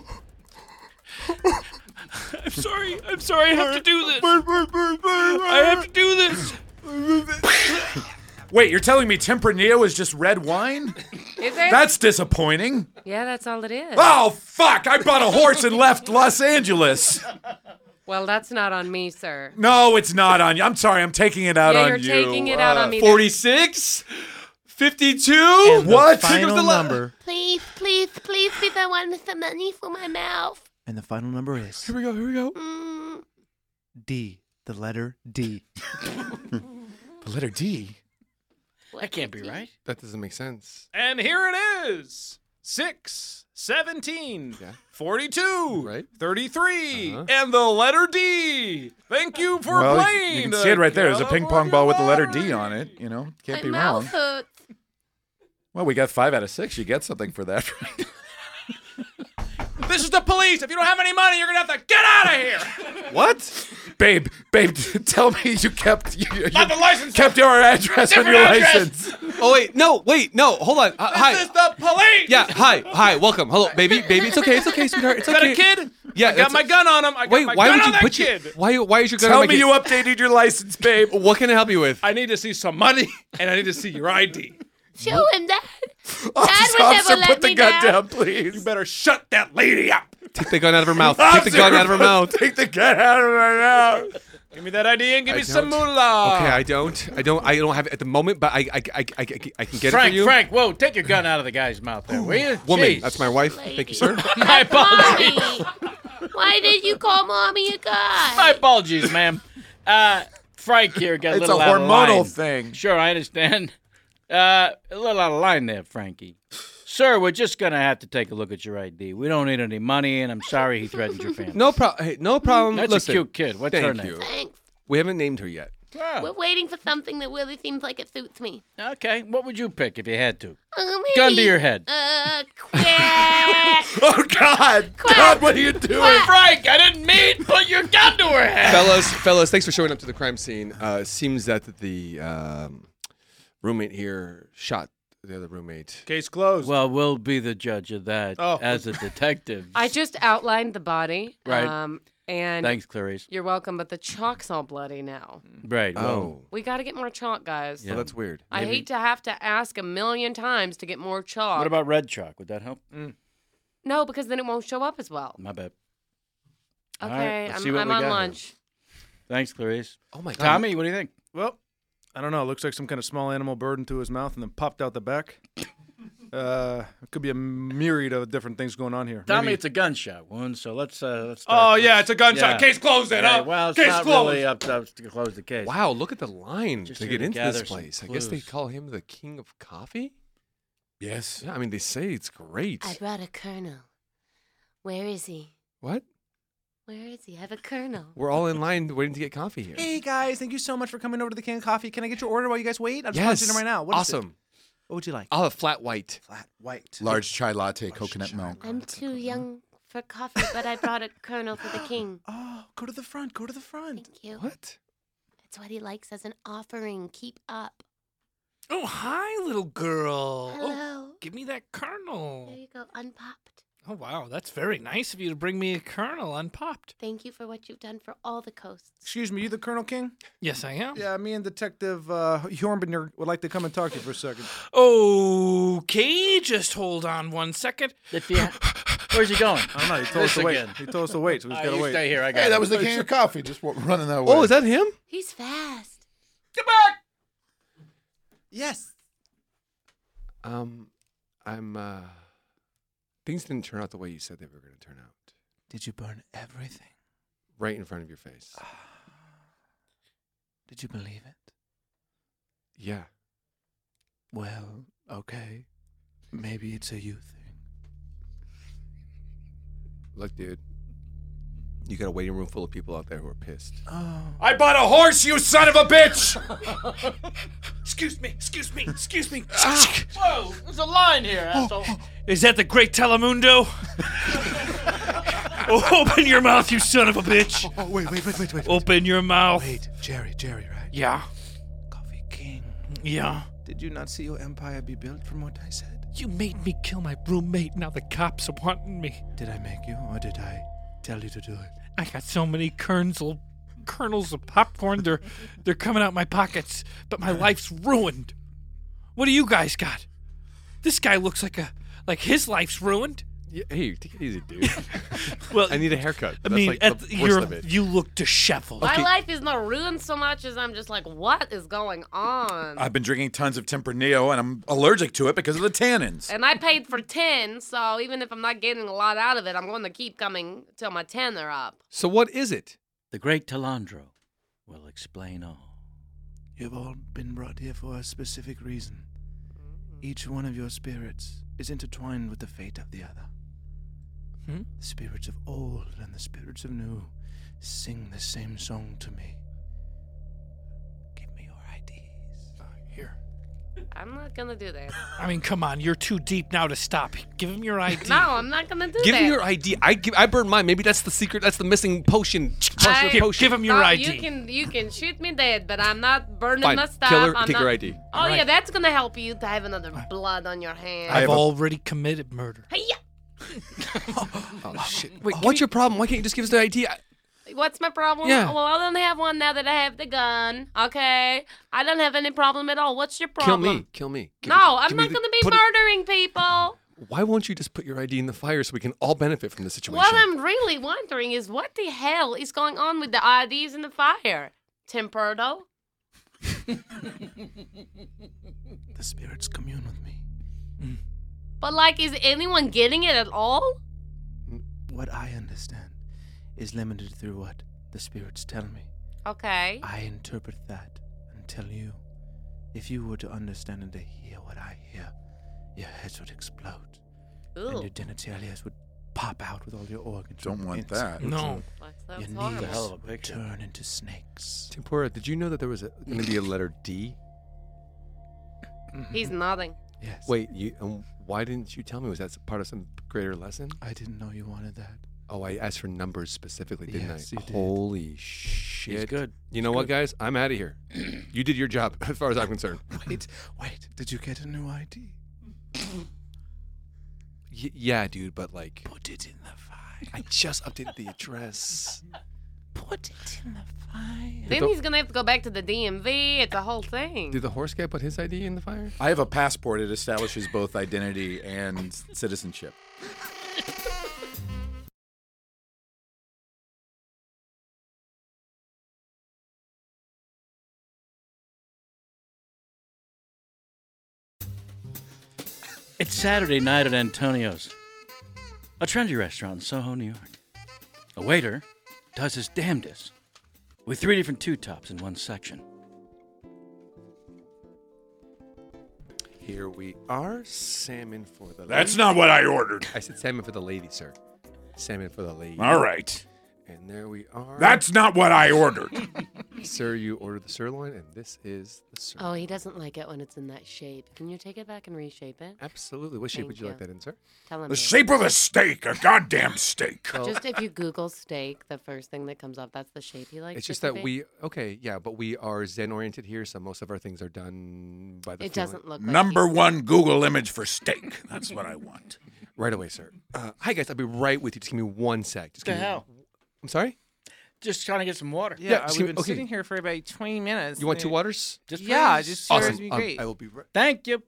I'm sorry. I'm sorry. I have to do this. I have to do this. Wait, you're telling me Tempranillo is just red wine? Is it? That's disappointing. yeah, that's all it is. Oh, fuck! I bought a horse and left Los Angeles. Well, that's not on me, sir. No, it's not on you. I'm sorry. I'm taking it out yeah, on you're you. taking it out on me. forty-six, fifty-two. And the What? final the la- number. Please, please, please be the one with the money for my mouth. And the final number is Here we go. Here we go. Mm, D. The letter D. The letter D. That can't be right. That doesn't make sense. And here it is. Six, seventeen, Yeah. forty-two, Right. thirty-three, Uh-huh. and the letter D. Thank you for well, playing. you can the see it right there. There's a ping pong California ball with the letter D Lottery. on it. You know, can't my be mouth wrong. hurts. Well, we got five out of six. You get something for that, right? This is the police. If you don't have any money, you're going to have to get out of here. What? Babe, babe, tell me you kept you, you Not the license. kept your address on Different your address. license. Oh wait, no, wait, no, hold on. Uh, This hi. is the police. Yeah, hi, hi, welcome. Hello, baby, baby. It's okay, it's okay, sweetheart. It's Got okay. a kid? Yeah, I got that's- my gun on him. I got Wait, my why gun would on you that put kid. your? Why? Why is your gun Tell on my me kid? you updated your license, babe. What can I help you with? I need to see some money, and I need to see your I D. Show him that. Officer, would never officer, let put the me gun down. down, please. You better shut that lady up. Take the gun out of her mouth. Take the gun out of her mouth. Take the gun out of her mouth. Give me that I D and give I me some don't. moolah. Okay, I don't. I don't. I don't have it at the moment, but I, I, I, I, I I can get Frank, it for you. Frank, whoa, take your gun out of the guy's mouth there, will you? Woman, Jeez. that's my wife. Thank you, sir. My apologies. Mommy. Why did you call mommy a guy? My apologies, ma'am. Uh, Frank here got a It's a little out of hormonal line. thing. Sure, I understand. Uh, a little out of line there, Frankie. Sir, we're just going to have to take a look at your I D. We don't need any money, and I'm sorry he threatened your family. No problem. Hey, no problem. That's Listen, a cute kid. What's thank her name? you. Thanks. We haven't named her yet. Oh, We're waiting for something that really seems like it suits me. okay. What would you pick if you had to? Uh, maybe, Gun to your head. Uh, quack. Oh, God. God, what are you doing? Frank, I didn't mean put your gun to her head. fellas, fellas, thanks for showing up to the crime scene. Uh, seems that the um, roommate here shot the other roommate. Case closed. Well, we'll be the judge of that Oh. as a detective. I just outlined the body. Right. Um, and Thanks, Clarice. you're welcome, but the chalk's all bloody now. Right. Well, Oh, We got to get more chalk, guys. well, that's weird. I hate to have to ask a million times to get more chalk. what about red chalk? Would that help? No, because then it won't show up as well. My bad. All right, Okay, let's see I'm, what I'm we on got here. lunch. Thanks, Clarice. Oh my God. Tommy, what do you think? Well, I don't know. It looks like some kind of small animal burrowed into his mouth and then popped out the back. Uh, it could be a myriad of different things going on here. Tommy, Maybe- it's a gunshot wound, so let's uh, let's. Oh, Start. yeah, it's a gunshot. Yeah. Case closed then, Right, huh? well, it's Case not closed. really up to us to close the case. Wow, look at the line Just to here get to into gather this some place. I guess they clues. call him the king of coffee? Yes. Yeah, I mean, they say it's great. I brought a colonel. Where is he? What? Where is he? I have a colonel. We're all in line waiting to get coffee here. Hey guys, thank you so much for coming over to the Can of Coffee. Can I get your order while you guys wait? I'm just Yes. punching in right now. What is it? awesome. What would you like? I'll have flat white. Flat white. Large chai latte, coconut milk. I'm too young for coffee, but I brought a colonel for the king. Oh, go to the front. Go to the front. Thank you. What? It's what he likes as an offering. Keep up. Oh, hi, little girl. Oh, Hello. give me that There kernel. you go. Unpopped. Oh, wow. That's very nice of you to bring me a kernel unpopped. Thank you for what you've done for all the coasts. Excuse me, you the Colonel King? Yes, I am. Yeah, me and Detective uh, Hjornbender would like to come and talk to you for a second. Okay, just hold on one second. If you, where's he going? I don't know. He told us This to wait. again. He told us to wait, so we Uh, just gotta you wait. stay here. I got Hey, it. that was the king of coffee, just wa- running that way. Oh, is that him? He's fast. Get back! Yes. Um, I'm, uh, things didn't turn out the way you said they were going to turn out. Did you burn everything? Right in front of your face. Did you believe it? Yeah. Well, okay. Maybe it's a you thing. Look, dude. You got a waiting room full of people out there who are pissed. Oh. I bought a horse, you son of a bitch! Excuse me, excuse me, excuse me. Whoa, there's a line here, asshole. Is that the great Telemundo? Oh, open your mouth, you son of a bitch. Oh, wait, wait, wait, wait, wait. Open your mouth. Wait, Jerry, Jerry, right? Yeah, Coffee King. yeah. Did you not see your empire be built from what I said? You made me kill my roommate. Now the cops are wanting me. Did I make you, or did I tell you to do it? I got so many kernels, kernels of popcorn. They're, they're coming out my pockets. But my life's ruined. What do you guys got? This guy looks like a, like his life's ruined. Yeah, hey, take it easy, dude. Well, I need a haircut. I That's mean, like at the the, worst you're, of it. you look disheveled. My life is not ruined so much as I'm just like, what is going on? I've been drinking tons of Tempranillo, and I'm allergic to it because of the tannins. And I paid for ten, so even if I'm not getting a lot out of it, I'm going to keep coming till my ten are up. So what is it? The great Talandro will explain all. You've all been brought here for a specific reason. Each one of your spirits is intertwined with the fate of the other. Hmm? The spirits of old and the spirits of new sing the same song to me. Give me your I Ds. Uh, here. I'm not going to do that. I mean, come on. You're too deep now to stop. Give him your I D. No, I'm not going to do Give that. me your I D. I give. I burned mine. Maybe that's the secret. That's the missing potion. I- Here, potion. give him your No, I D. You can you can shoot me dead, but I'm not burning Fine. my stuff. Kill her. I'm Take not... your I D. Oh yeah, Right. that's gonna help you to have another blood on your hand. I've have a- already committed murder. Hey, Oh shit! Wait, what's your problem? Why can't you just give us the I D? I- what's my problem? Yeah. Well, I don't have one now that I have the gun. Okay, I don't have any problem at all. What's your Kill problem? me. Kill me. Give- No, I'm give me not the- gonna be put it- murdering people. Why won't you just put your I D in the fire so we can all benefit from the situation? What I'm really wondering is what the hell is going on with the I Ds in the fire, Temperdo? The spirits commune with me. But like, is anyone getting it at all? What I understand is limited through what the spirits tell me. Okay. I interpret that and tell you. If you were to understand and to hear what I hear, your heads would explode. Ooh. And your genitalias would pop out with all your organs. Don't want inside. that. No. That Your sounds horrible. knees hell of a would picture. turn into snakes. Tempura, did you know that there was going to be a letter D? He's nodding. Yes. Wait, you? Um, why didn't you tell me? Was that part of some greater lesson? I didn't know you wanted that. Oh, I asked for numbers specifically, didn't Yes, I? you did. Holy shit! He's good. You know what, guys? I'm out of here. You did your job, as far as I'm concerned. Wait, wait. Did you get a new I D? Y- yeah, dude, but like, Put it in the file. I just updated the address. Put it in the file. Then the- he's gonna have to go back to the D M V. It's a whole thing. Did the horse guy put his I D in the fire? I have a passport. It establishes both identity and citizenship. It's Saturday night at Antonio's, a trendy restaurant in Soho, New York. A waiter does his damnedest with three different two-tops in one section. Here we are. Salmon for the That's lady. not what I ordered. I said salmon for the lady, sir. Salmon for the lady. All right. And there we are. That's not what I ordered. Sir, you ordered the sirloin, and this is the sirloin. Oh, he doesn't like it when it's in that shape. Can you take it back and reshape it? Absolutely. What shape Thank would you, like you. that in, sir? Tell him. The to. shape of a steak, a goddamn steak. Well, Just if you Google steak, the first thing that comes up, that's the shape he likes. it's just it to that be. we, okay, yeah, but we are Zen-oriented here, so most of our things are done by the It feeling. doesn't look like Number he- one Google image for steak. That's what I want. Right away, sir. Uh, hi, guys. I'll be right with you. Just give me one sec. Just The give me- hell? I'm sorry? Just trying to get some water. Yeah, Yeah, just we've give me- been okay. sitting here for about twenty minutes. You want two and- waters? Just Yeah, please. just yours Awesome. would be Um, great. I will be right. Thank you.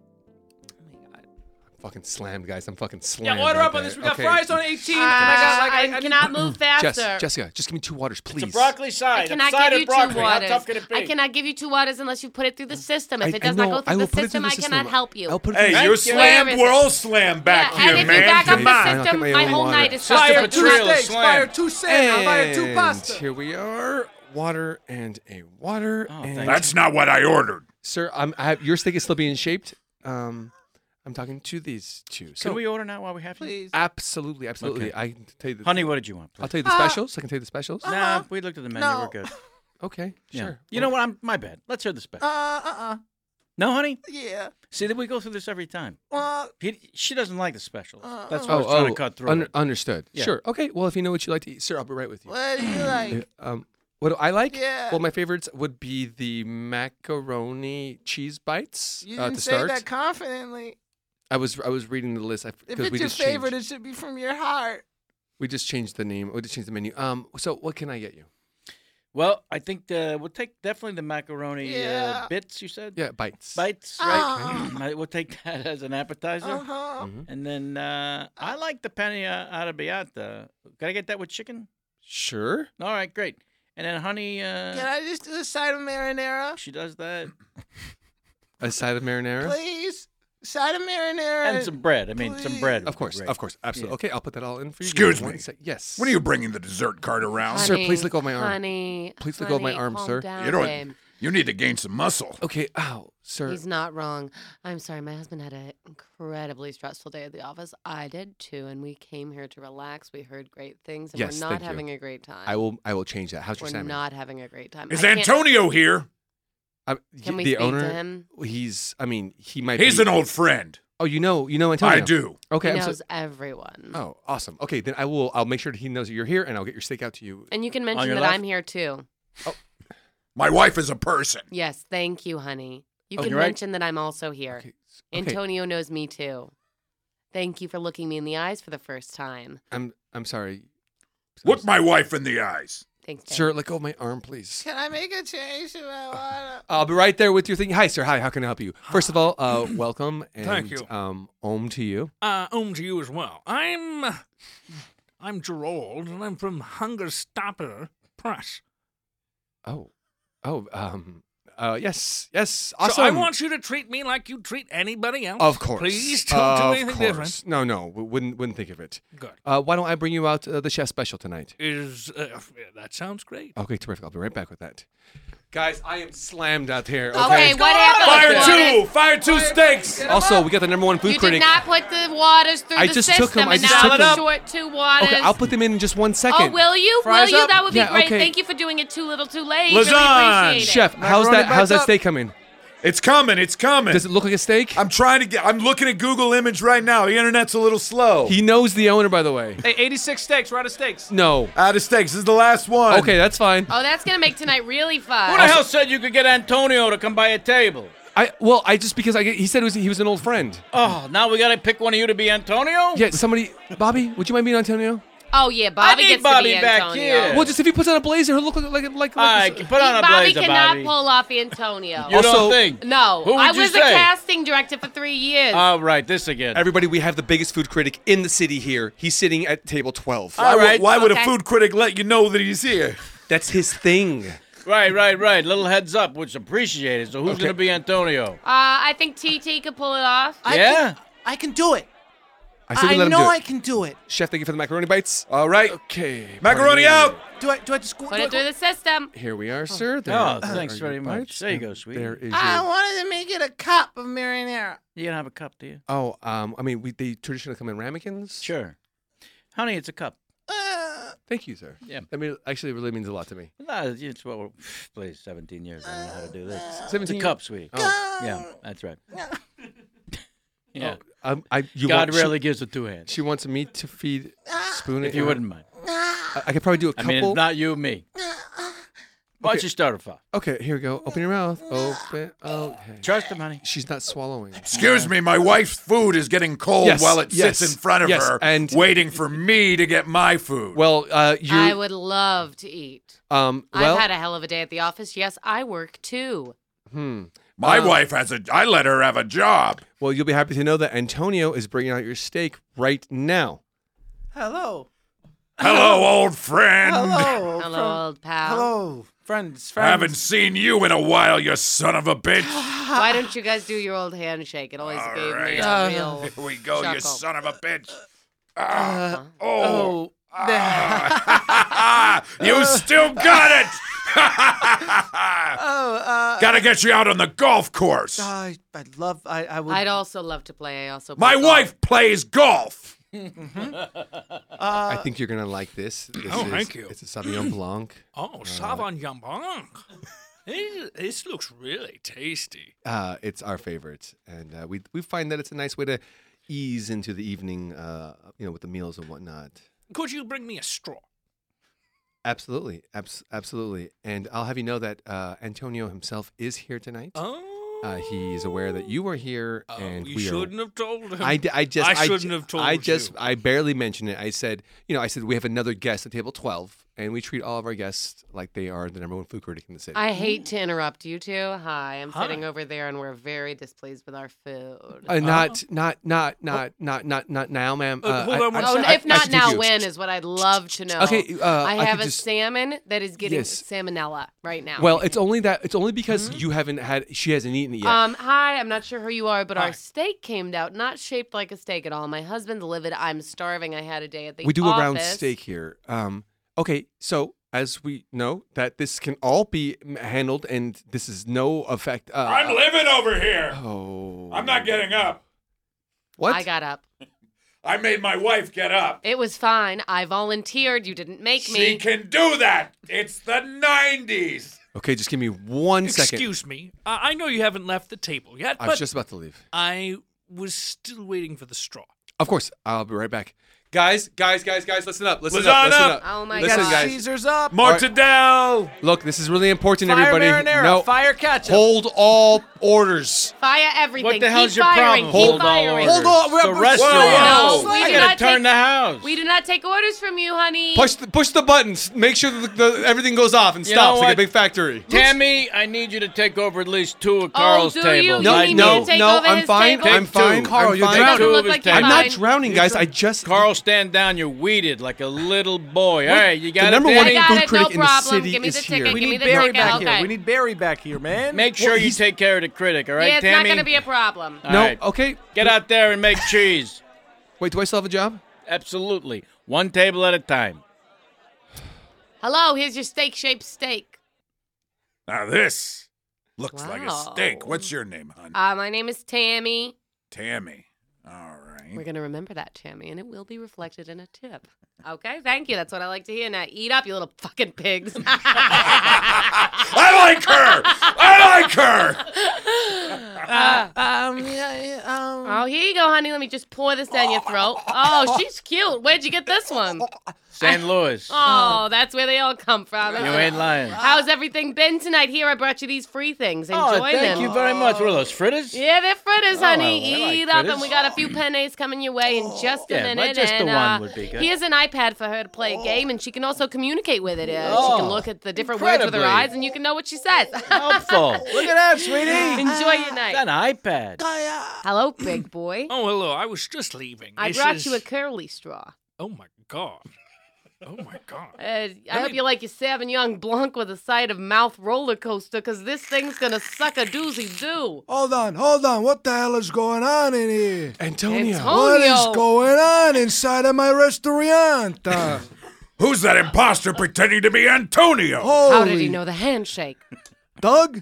Oh my God. I'm fucking slammed, guys. I'm fucking slammed. Yeah, order right up on there. this. We got Okay. fries on eighteen. Uh, and I got like I, I, I need- cannot move faster. Jess, Jessica, just give me two waters, please. It's a broccoli side. I cannot a side give of you broccoli. two How waters. tough can it be? I cannot give you two waters unless you put it through the system. If I- it does I know. not go I through will the put it through system, the I system. cannot help you. I'll put it Hey, through the you're system. Where slammed. is We're it? all slammed back yeah, here, and if man. you back up Come the on. I'll get system, my my own whole water. night is Fire suspended. two trail is slammed. two cents. I'll buy her two And pasta. here we are. Water and a water. Oh, and thank That's not what I ordered. Sir, I'm, I have, your steak is still being shaped. Um, I'm talking to these two. So Can we order now while we have you? Please. absolutely, absolutely. Okay. I can tell you the Honey, what did you want? I'll Please? tell you the specials. I can tell you the specials. Nah, we looked at the menu. No. We're good. Okay, Yeah. sure. You know what? I'm my bad. Let's hear the special. Uh, uh-uh. No, honey. Yeah. See that we go through this every time. Well, He, she doesn't like the specials. Uh, That's uh. why I was trying to cut through. under- it. understood. Yeah. Sure. Okay. Well, if you know what you like to eat, sir, I'll be right with you. what do you like? Um, what do I like? Yeah. Well, my favorites would be the macaroni cheese bites You uh, didn't to say start. that confidently. I was I was reading the list If because it's we your just favorite, changed. it should be from your heart. We just changed the name. We just changed the menu. Um. So what can I get you? Well, I think uh, we'll take definitely the macaroni Yeah. uh, bits. You said Yeah, bites. bites, right? I- we'll take that as an appetizer, Uh-huh. Mhm. and then uh, I like the penne arrabbiata. Can I get that with chicken? Sure. All right, great. And then honey, uh, Can I just do a side of marinara? she does that, A side of marinara. Please? Side of marinara. and some bread. I mean, some bread. Of would be course, great. of course, absolutely. Yeah. Okay, I'll put that all in for you. Excuse Give one me. sec- Yes. When are you bringing the dessert cart around? Sir, please Honey, let go of my arm. Honey, Please let go of my honey, arm, calm sir. Down, You know what? babe. You need to gain some muscle. Okay. Ow, sir. He's not wrong. I'm sorry. My husband had an incredibly stressful day at the office. I did too, and we came here to relax. We heard great things, and Yes, we're not thank you. having a great time. I will. I will change that. How's your We're salmon? not having a great time. Is I can't- Antonio here? Uh, Can y- we the speak owner? to him? He's. I mean, he might. He's be, an old friend. Oh, you know, you know Antonio. I do. Okay. He I'm knows so, everyone. oh, awesome. Okay, then I will. I'll make sure that he knows that you're here, and I'll get your steak out to you. And you can mention your that left? I'm here too. My wife is a person. Yes, thank you, honey. You Oh, can you're right. mention that I'm also here. Okay. s- okay. Antonio knows me too. Thank you for looking me in the eyes for the first time. I'm. I'm sorry. Look my wife in the eyes. Thanks, Dad. Sir, let go of my arm, please. Can I make a change to my water? I'll be right there with your thing. Hi, sir. Hi. How can I help you? First of all, uh, welcome and Thank you. Um, om to you. Uh, home to you as well. I'm, I'm Gerald, and I'm from Hunger Stopper Press. Oh, oh. Um. Uh. Yes. Yes. Awesome. So I want you to treat me like you treat anybody else. Of course. Please don't of do anything course. different. No, no. We wouldn't. Wouldn't think of it. Good. Uh, why don't I bring you out uh, the chef special tonight? Is uh, that sounds great. Okay, terrific. I'll be right back with that. Guys, I am slammed out here. Okay, Okay. what happened? Fire What two! is- Fire two steaks! Also, we got the number one food You critic. did not put the waters through I the just system, took 'em, I and just now took it's 'em. short two waters. Okay, I'll put them in in just one second. Oh, will you? Fries will you? up? That would be Yeah, great. okay. Thank you for doing it too little, too late. Lasagna! Really appreciate it. Chef, how's Macaroni that? How's that bites up. steak coming? It's coming, it's coming. Does it look like a steak? I'm trying to get, I'm looking at Google Image right now. The internet's a little slow. He knows the owner, by the way. Hey, eighty-six steaks. We're out of steaks. No. Out of steaks. This is the last one. Okay, that's fine. Oh, that's gonna make tonight really fun. Who the hell said you could get Antonio to come by a table? I well, I just because I get- he said it was, he was an old friend. Oh, now we gotta pick one of you to be Antonio? Yeah, somebody, Bobby, would you mind being Antonio? Oh yeah, Bobby need gets Bobby to be back Antonio. here. Well, just if he puts on a blazer, he'll look like like like. All right, like put on a Bobby blazer, cannot Bobby. pull off Antonio. You Also- don't think? No, Who would I you was say? a casting director for three years. All right, this again. Everybody, we have the biggest food critic in the city here. He's sitting at table twelve. Why, All right. would, why would a Okay. food critic let you know that he's here? That's his thing. Right, right, right. Little heads up, which is appreciated. So who's Okay. gonna be Antonio? uh, I think T T could pull it off. I Yeah? Can, I can do it. I said we I let him know do it. I can do it. Chef, thank you for the macaroni bites. All right. Okay. Macaroni pardon me. out. Do I do I just go? Put do I it through go- the system. Here we are, sir. There Oh, are thanks your very much. bites, There you and go, sweetie. There is I your. wanted to make it a cup of marinara. You gonna have a cup, do you? Oh, um, I mean, we they traditionally come in ramekins. Sure. Honey, it's a cup. Uh, Thank you, sir. Yeah. I mean, actually, it really means a lot to me. No, it's what, please, seventeen years. I don't know how to do this. It's a Seventeen. cup, sweetie. Oh, Yeah, that's right. Yeah. um, I. You God want, really gives with two hands. She, she wants me to feed spoon it. If you wouldn't mind. I, I could probably do a I couple. mean, it's not you, me. Why don't Okay. you start it off? Okay, here we go. Open your mouth. Open. Okay. Trust him, honey. She's not swallowing. Excuse me, my wife's food is getting cold Yes, while it yes, sits in front of yes, her, and- waiting for me to get my food. Well, uh, you. I would love to eat. Um. Well. I've had a hell of a day at the office. Yes, I work too. hmm. my uh, wife has a. I let her have a job. Well, you'll be happy to know that Antonio is bringing out your steak right now. hello. Hello, old friend. Hello. Hello, old pal. Hello, friends. I Friends. haven't seen you in a while, you son of a bitch. Why don't you guys do your old handshake? It always All gave me right. a Uh, real. Here we go, you chuckle. son of a bitch. Ah, Uh, oh. oh. Ah. you still got it. Oh. Uh. Gotta get you out on the golf course. I I love. I I would. I'd also love to play. I also. My play golf. wife plays golf. Uh, I think you're gonna like this. this Oh, is, thank you. It's a Sauvignon Blanc. Oh, Sauvignon Blanc. This, this looks really tasty. Uh, it's our favorite, and uh, we we find that it's a nice way to ease into the evening. Uh, you know, with the meals and whatnot. Could you bring me a straw? Absolutely, abs- absolutely. And I'll have you know that uh, Antonio himself is here tonight. Oh. Uh, he's aware that you were here, Oh, and you we shouldn't are. have told him. I, d- I just I j- shouldn't have told I just you. I barely mentioned it. I said, you know, I said we have another guest at table twelve, and we treat all of our guests like they are the number one food critic in the city. I hate to interrupt you two. Hi, I'm Hi. sitting over there, and we're very displeased with our food. Uh, not, not, not, not, not, not, not now, ma'am. Uh, hold I- on one I- Oh, second. I- if I not should take now, you. when is what I'd love to know. Okay, uh, I I have could a just- salmon that is getting Yes. salmonella right now. Well, it's only that it's only because you haven't had she hasn't eaten it yet. Um, hi, I'm not sure who you are, but Hi. our steak came out not shaped like a steak at all. My husband's livid. I'm starving. I had a day at the we do a round office. steak here. Um, okay, so as we know that this can all be m- handled, and this is no effect. Uh, I'm living over here. Oh, I'm not getting up. What? I got up. I made my wife get up. It was fine. I volunteered. You didn't make She me. can do that. It's the nineties. Okay, just give me one second. Excuse me. I, I know you haven't left the table yet, I was but just about to leave. I was still waiting for the straw. Of course, I'll be right back. Guys, guys, guys, guys, listen up, listen Listen up, listen up. up. Oh my Listen, god. guys. Caesar's up. Mortadell. Look, this is really important, Fire everybody. marinara. No, Fire ketchup. hold all orders. Fire everything. What the Keep hell's your firing. problem? Keep Hold all firing. orders. Hold on, The we're- restaurant. No, we I do gotta not turn take- the house. We do not take orders from you, honey. Push the, push the buttons. Make sure that the, the, everything goes off and You know stops like a what? big factory. Tammy, I need you to take over at least two of Oh, Carl's do tables. you? No, You need no, me to take no, over I'm his fine. table? I'm fine. Take Carl, I'm you're fine. It doesn't drowning. look like you're I'm not fine. drowning, guys. I just Carl, stand down. You're weeded like a little boy. All right, you got the it, number Tammy? one I got food it, critic no in the problem. city Give me is the here. ticket. We Give me need the Barry ticket. back Okay. here. We need Barry back here, man. Make sure Well, you he's- take care of the critic, all right, Yeah, it's Tammy? not going to be a problem. All No, right. okay. Get out there and make cheese. Wait, do I still have a job? Absolutely. One table at a time. Hello, here's your steak-shaped steak. Now this looks like a steak. Wow. What's your name, hon? Uh, my name is Tammy. Tammy. All right. We're going to remember that, Tammy, and it will be reflected in a tip. Okay, thank you. That's what I like to hear. Now eat up, you little fucking pigs. I like her. I like her. Uh, Um, yeah, yeah, um. oh, here you go, honey. Let me just pour this down your throat. Oh, she's cute. Where'd you get this one? Saint Louis. Oh, that's where they all come from. You ain't lying. How's everything been tonight? Here, I brought you these free things. Enjoy Oh, thank them. you very much. What are those, fritters? Yeah, they're fritters, Oh, honey. I like Eat up, fritters. and we got a few pennies coming your way in just a Yeah, but minute. just the and, one uh, would be good. Here's an iPad for her to play a game, and she can also communicate with it. Uh, she can Oh, look at the different words with her incredibly. eyes, and you can know what she says. Helpful. Look at that, sweetie. Enjoy your night. An iPad. Hello, big boy. Oh, hello. I was just leaving. I This brought is- you a curly straw. Oh my god. Oh my god. Uh, I hope you like your Sauvignon Blanc with a side of mouth roller coaster, because this thing's gonna suck a doozy doo. Hold on, hold on. What the hell is going on in here? Antonio. Antonio. What is going on inside of my restaurant? Uh, Who's that imposter pretending to be Antonio? holy How did he know the handshake? Doug?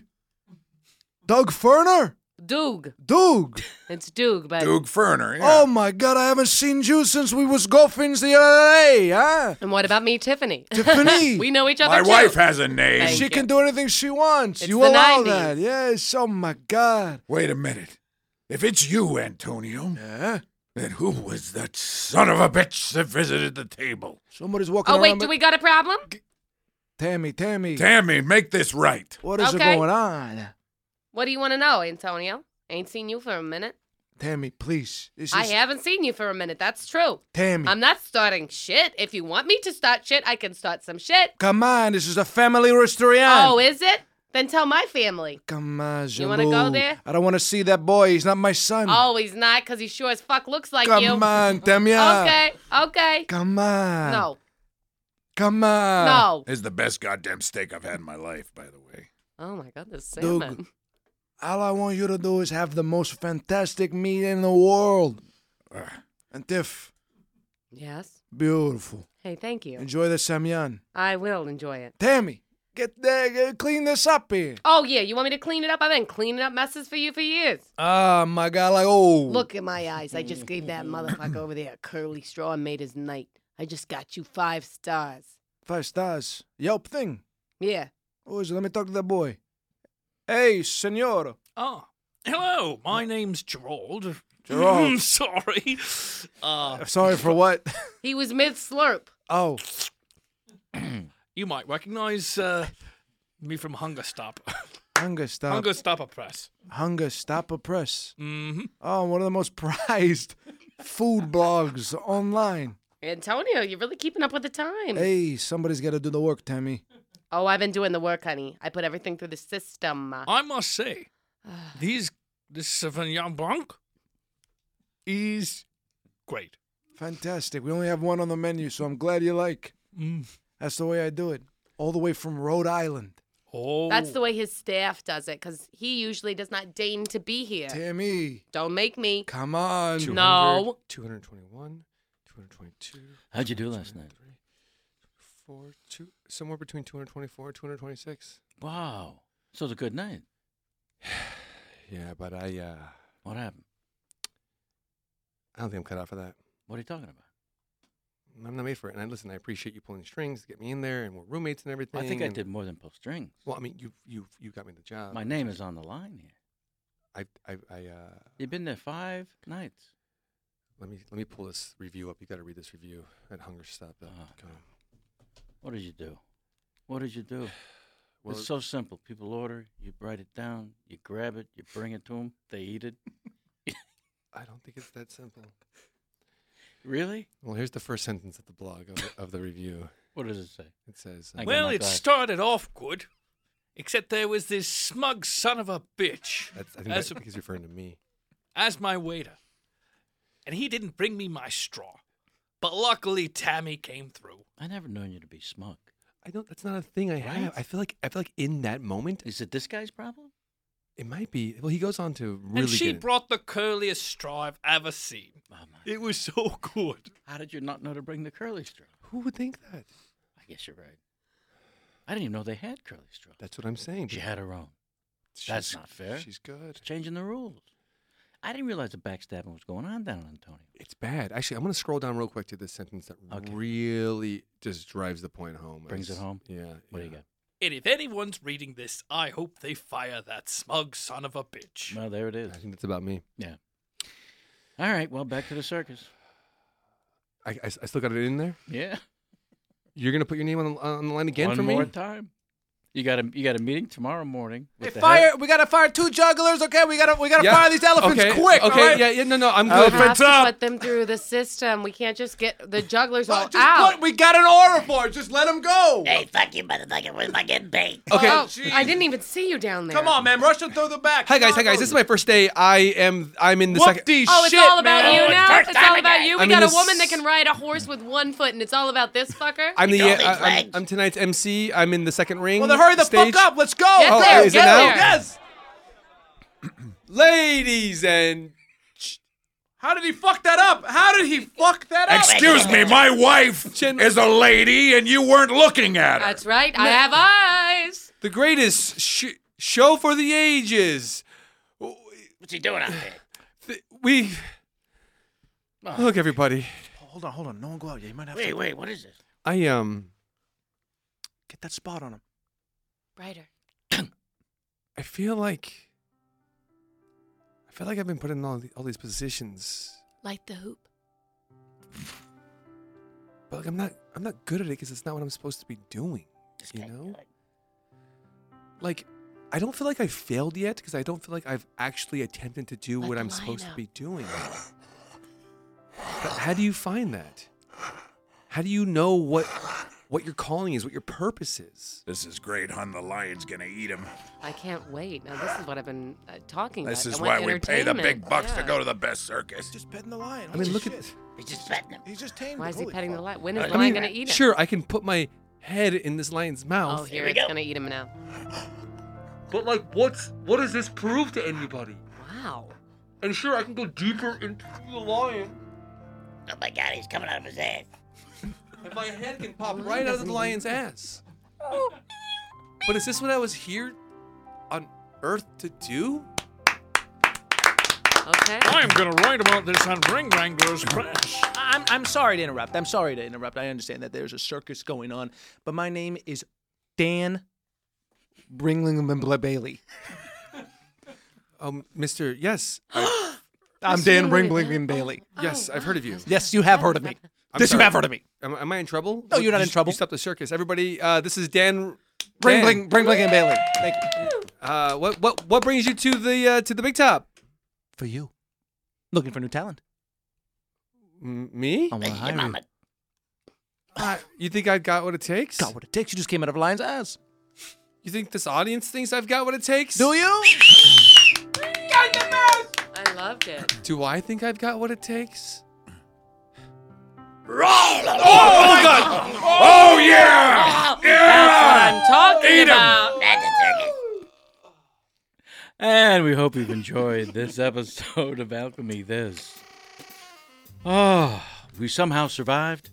Doug Ferner? Doog. Doug. It's Doog, but. Doug Ferner. Yeah. Oh my God, I haven't seen you since we was golfing the other day, huh? And what about me, Tiffany? Tiffany. we know each other My too. wife has a name. Thank She you. can do anything she wants. It's you the allow nineties. that. Yes, oh my God. Wait a minute. If it's you, Antonio, Yeah? then who was that son of a bitch that visited the table? Somebody's walking Oh, around. wait, with- do we got a problem? Tammy, Tammy. Tammy, make this right. What is Okay. going on? What do you want to know, Antonio? Ain't seen you for a minute. Tammy, please. This I is haven't seen you for a minute. That's true. Tammy. I'm not starting shit. If you want me to start shit, I can start some shit. Come on, this is a family restaurant. Oh, is it? Then tell my family. Come on, You wanna go Jalou. there? I don't want to see that boy. He's not my son. Oh, he's not, because he sure as fuck looks like Come you. on, Tamia. Okay, okay. Come on. No, Come on. no. It's the best goddamn steak I've had in my life, by the way. Oh, my God, this Doug, salmon. all I want you to do is have the most fantastic meat in the world. And Tiff, Yes? beautiful. Hey, thank you. Enjoy the samyan. I will enjoy it. Tammy, get there, get, clean this up here. Oh, yeah, you want me to clean it up? I've been cleaning up messes for you for years. Oh, my God, like, oh. Look at my eyes. I just gave that motherfucker over there a curly straw and made his night. I just got you five stars. Five stars. Yelp thing. Yeah. Who is it? Let me talk to that boy. Hey, senor. Oh, hello. My name's Gerald. Gerald. Sorry. Uh, Sorry for what? He was mid slurp. Oh, you might recognize uh, me from Hunger Stop. Hunger Stop. Hunger Stopper Press. Hunger Stopper Press. Mm-hmm. Oh, one of the most prized food blogs online. Antonio, you're really keeping up with the times. Hey, somebody's got to do the work, Tammy. Oh, I've been doing the work, honey. I put everything through the system. I must say, these this Sauvignon Blanc is great. Fantastic. We only have one on the menu, so I'm glad you like. Mm. That's the way I do it. All the way from Rhode Island. Oh, That's the way his staff does it, because he usually does not deign to be here. Tammy, Don't make me. come on. No. two hundred twenty-one, two hundred twenty-two. How'd you do last night? Four, two, somewhere between two hundred twenty-four and two hundred twenty-six. Wow. So it was a good night. Yeah, but I, uh, What happened? I don't think I'm cut out for that. What are you talking about? I'm not made for it. And I listen. I appreciate you pulling strings to get me in there, and we're roommates and everything. I think I and- did more than pull strings. Well, I mean, you, you, you got me the job. My name is on the line here. I, I, I. Uh, You've been there five nights. let me, let me pull this review up. You got to read this review at Hunger Stop. dot com. What did you do? What did you do? Well, It's so simple. People order, you write it down, you grab it, you bring it to them, they eat it. I don't think it's that simple. Really? Well, here's the first sentence of the blog of the, of the review. What does it say? It says, I got well, my it glass. started off good, except there was this smug son of a bitch that's, I think, As that, I think he's referring to me. as my waiter, and he didn't bring me my straw. But luckily, Tammy came through. I never known you to be smug. I don't. That's not a thing I have. Right? I feel like I feel like in that moment, Is it this guy's problem? it might be. Well, he goes on to really. and she get brought the curliest straw I've ever seen. Oh, my. It was so good. How did you not know to bring the curly straw? Who would think that? I guess you're right. I didn't even know they had curly straws. That's what I'm saying. She had her own. She's- That's not fair. She's good. It's changing the rules. I didn't realize the backstabbing was going on down in Antonio. It's bad. Actually, I'm going to scroll down real quick to this sentence that Okay. really just drives the point home. Brings it It's- home? Yeah. What do yeah. you got? And if anyone's reading this, I hope they fire that smug son of a bitch. Well, there it is. I think that's about me. Yeah. All right. Well, back to the circus. I, I, I still got it in there. Yeah. You're going to put your name on the, on the line again One for me? more time. You got a you got a meeting tomorrow morning. Hey, With the fire! head- We gotta fire two jugglers. Okay, we gotta we gotta Yeah. fire these elephants okay. quick. Okay. all right? Yeah. Yeah. No. No. I'm We good. have to put them through the system. We can't just get the jugglers all Well, just out. put- we got an order for it. Just let them go. Hey, fuck you, motherfucker. Where's my getting paid? Okay. Oh, jeez. I didn't even see you down there. Come on, man. Rush them through the back. Hi guys. Hi guys. This is my first day. I am. I'm in the second. Whoop-dee Oh, it's shit, all about man. you now? first It's time all about again. you? We I'm got in a this- woman that can ride a horse with one foot, and it's all about this fucker? I'm the. It's all Uh, these I'm, legs. I'm tonight's M C. I'm in the second ring. Well, then hurry the stage. fuck up. Let's go. Get Oh, there, is it get now? there. Yes. Ladies and How did he fuck that up? How did he fuck that up? Excuse me, my wife Gen- is a lady and you weren't looking at her. That's right. I have eyes. the greatest sh- show for the ages. What's he doing out there? Th- We look, everybody. Hold on, hold on. No one go out yet. You might have Wait, to wait, what is this? I um. get that spot on him. Brighter. I feel like. I feel like I've been put in all, the, all these positions, Light the hoop. but like I'm not. I'm not good at it because it's not what I'm supposed to be doing. This You guy- know. Like, I don't feel like I failed yet because I don't feel like I've actually attempted to do Let what the I'm lion supposed to out. be doing. But how do you find that? How do you know what what your calling is, what your purpose is? This is great, hon. The lion's gonna eat him. I can't wait. Now, this is what I've been uh, talking This about. is I want why we pay the big entertainment. bucks to Yeah. go to the best circus. Just petting the lion. I mean, Holy look at shit. this. He's just petting him. He's just tamed Why him. is he Holy petting the fuck. lion? When is I the I lion mean, going to eat him? sure, I can put my head in this lion's Oh, mouth. here we it's go. going to eat him now. But like, what's what does this prove to anybody? Wow. And sure, I can go deeper into the lion, Oh my god, he's coming out of his ass. and my head can pop Well, right out of doesn't the even- lion's ass. But is this what I was here on Earth to do? Okay. I'm going to write about this on Ring Wranglers Press. I'm, I'm sorry to interrupt. I'm sorry to interrupt. I understand that there's a circus going on, but my name is Dan Bringling Bailey. Um, Mister Yes, I, I'm That's Dan really Bringling good. Bailey. yes, I've heard of you. Yes, you have heard of me. I'm Yes, you sorry. have heard of me. Am, am I in trouble? No, you're not You- in trouble. You stopped the circus. Everybody, uh, this is Dan. Bringling, Bringling and Bailey. Thank you. Uh, what what what brings you to the uh, to the big top? For you. Looking for new talent. M- me? I want to Your hire you. mama. Uh, you think I've got what it takes? Got what it takes. You just came out of a lion's ass. You think this audience thinks I've got what it takes? Do you? I loved it. Do I think I've got what it takes? Oh, God! Oh, yeah! That's what I'm talking Eat 'em. about. That's a circus. And we hope you've enjoyed this episode of Alchemy This. Oh, we somehow survived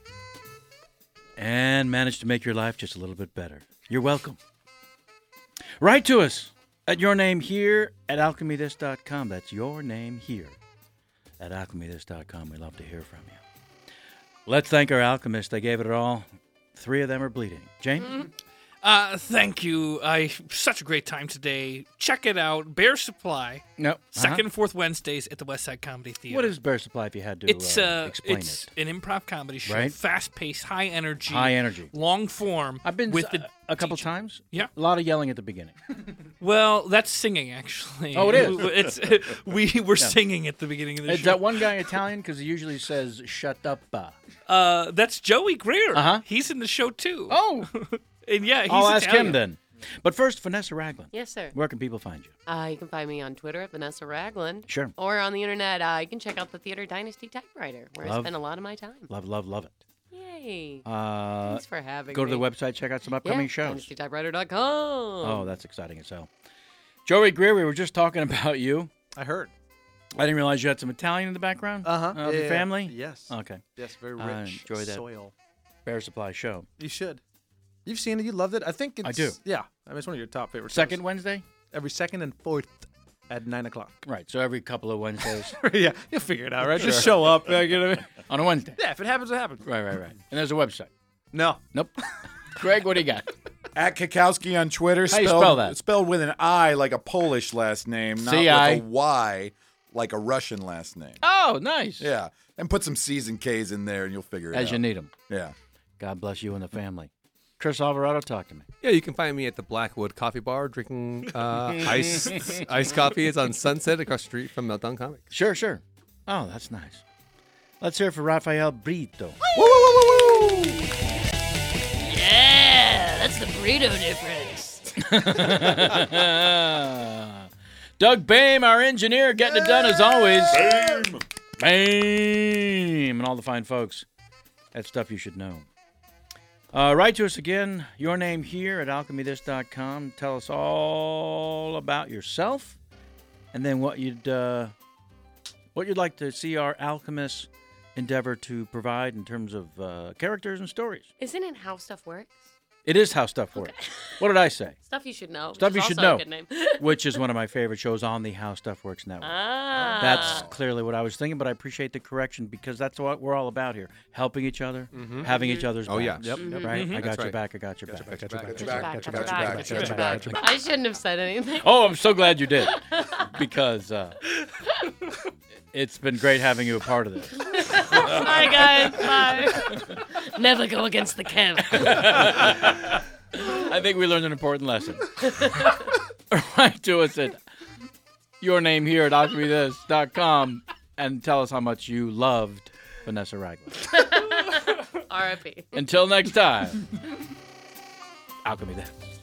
and managed to make your life just a little bit better. You're welcome. Write to us at your name here at alchemy this dot com. That's your name here at alchemy this dot com. We love to hear from you. Let's thank our alchemists. They gave it all. Three of them are bleeding. James? Uh, thank you. I such a great time today. Check it out. Bear Supply. No. Uh-huh. Second and fourth Wednesdays at the West Side Comedy Theater. What is Bear Supply if you had to It's uh, uh, explain it's it? an improv comedy show. Right. Fast-paced, high energy. High energy. Long form. I've been with s- the a couple teacher. times. Yeah. A lot of yelling at the beginning. Well, that's singing actually. Oh, it is? It's we were singing at the beginning of the Is show. that one guy Italian? Because he usually says "shut up." Uh. Uh, that's Joey Greer. Uh-huh. He's in the show too. Oh, and yeah, he's I'll ask Italian. him then. But first, Vanessa Ragland. Yes, sir. Where can people find you? Uh, you can find me on Twitter at Vanessa Ragland. Sure. Or on the internet, uh, you can check out the Theater Dynasty Typewriter, where I Love- spend a lot of my time. Love, love, love it. Yay. Uh, Thanks for having go me. to the website, check out some upcoming yeah, shows. dynasty typewriter dot com. Oh, that's exciting as hell. Joey Greer, we were just talking about you. I heard. I didn't realize you had some Italian in the background. Uh-huh. Of your family? Yes. Okay. Yes, very I rich enjoy that. soil. Bear Supply show. You should. You've seen it. You loved it. I think it's. I do. Yeah. I mean, it's one of your top favorite. Second shows. Wednesday? Every second and fourth at nine o'clock. Right. So every couple of Wednesdays. Yeah, you'll figure it out, right? Just show up. Like, you know what I mean? On a Wednesday. Yeah, if it happens, it happens. Right, right, right. And there's a website. No. Nope. Greg, what do you got? At Kakowski on Twitter. How you spelled, spell that? Spelled with an I like a Polish last name, not C I with a Y like a Russian last name. Oh, nice. Yeah. And put some C's and K's in there and you'll figure it As out. you need them. Yeah. God bless you and the family. Chris Alvarado, talk to me. Yeah, you can find me at the Blackwood Coffee Bar drinking uh, iced iced coffee. It's on Sunset across the street from Meltdown Comics. Sure, sure. Oh, that's nice. Let's hear it for Rafael Brito. Yeah, that's the burrito difference. Doug Bame, our engineer, getting it done as always. Bame. Bame. And all the fine folks. That's stuff you should know. Uh, write to us again, your name here at alchemy this dot com. Tell us all about yourself and then what you'd uh, what you'd like to see our alchemists endeavor to provide in terms of uh, characters and stories. Isn't it How Stuff Works? It is How Stuff Works. What did I say? Stuff you should know. Stuff which you is should also know, a good name. which is one of my favorite shows on the How Stuff Works network. Ah. That's clearly what I was thinking, but I appreciate the correction because that's what we're all about here: helping each other, Mhm. having each other's Oh, back. yeah. Yep. Mhm. Right. Mhm. I got That's your right. back. I got your Got back. your back, got your back, got got your your back, back, got your got your back, back, got your got your back, back. got your I shouldn't have said anything. Oh, I'm so glad you did because uh, it's been great having you a part of this. Bye, guys. Bye. Never go against the camp. I think we learned an important lesson. Write to us at your name here at alchemy this dot com and tell us how much you loved Vanessa Ragland. R I P Until next time, Alchemy This.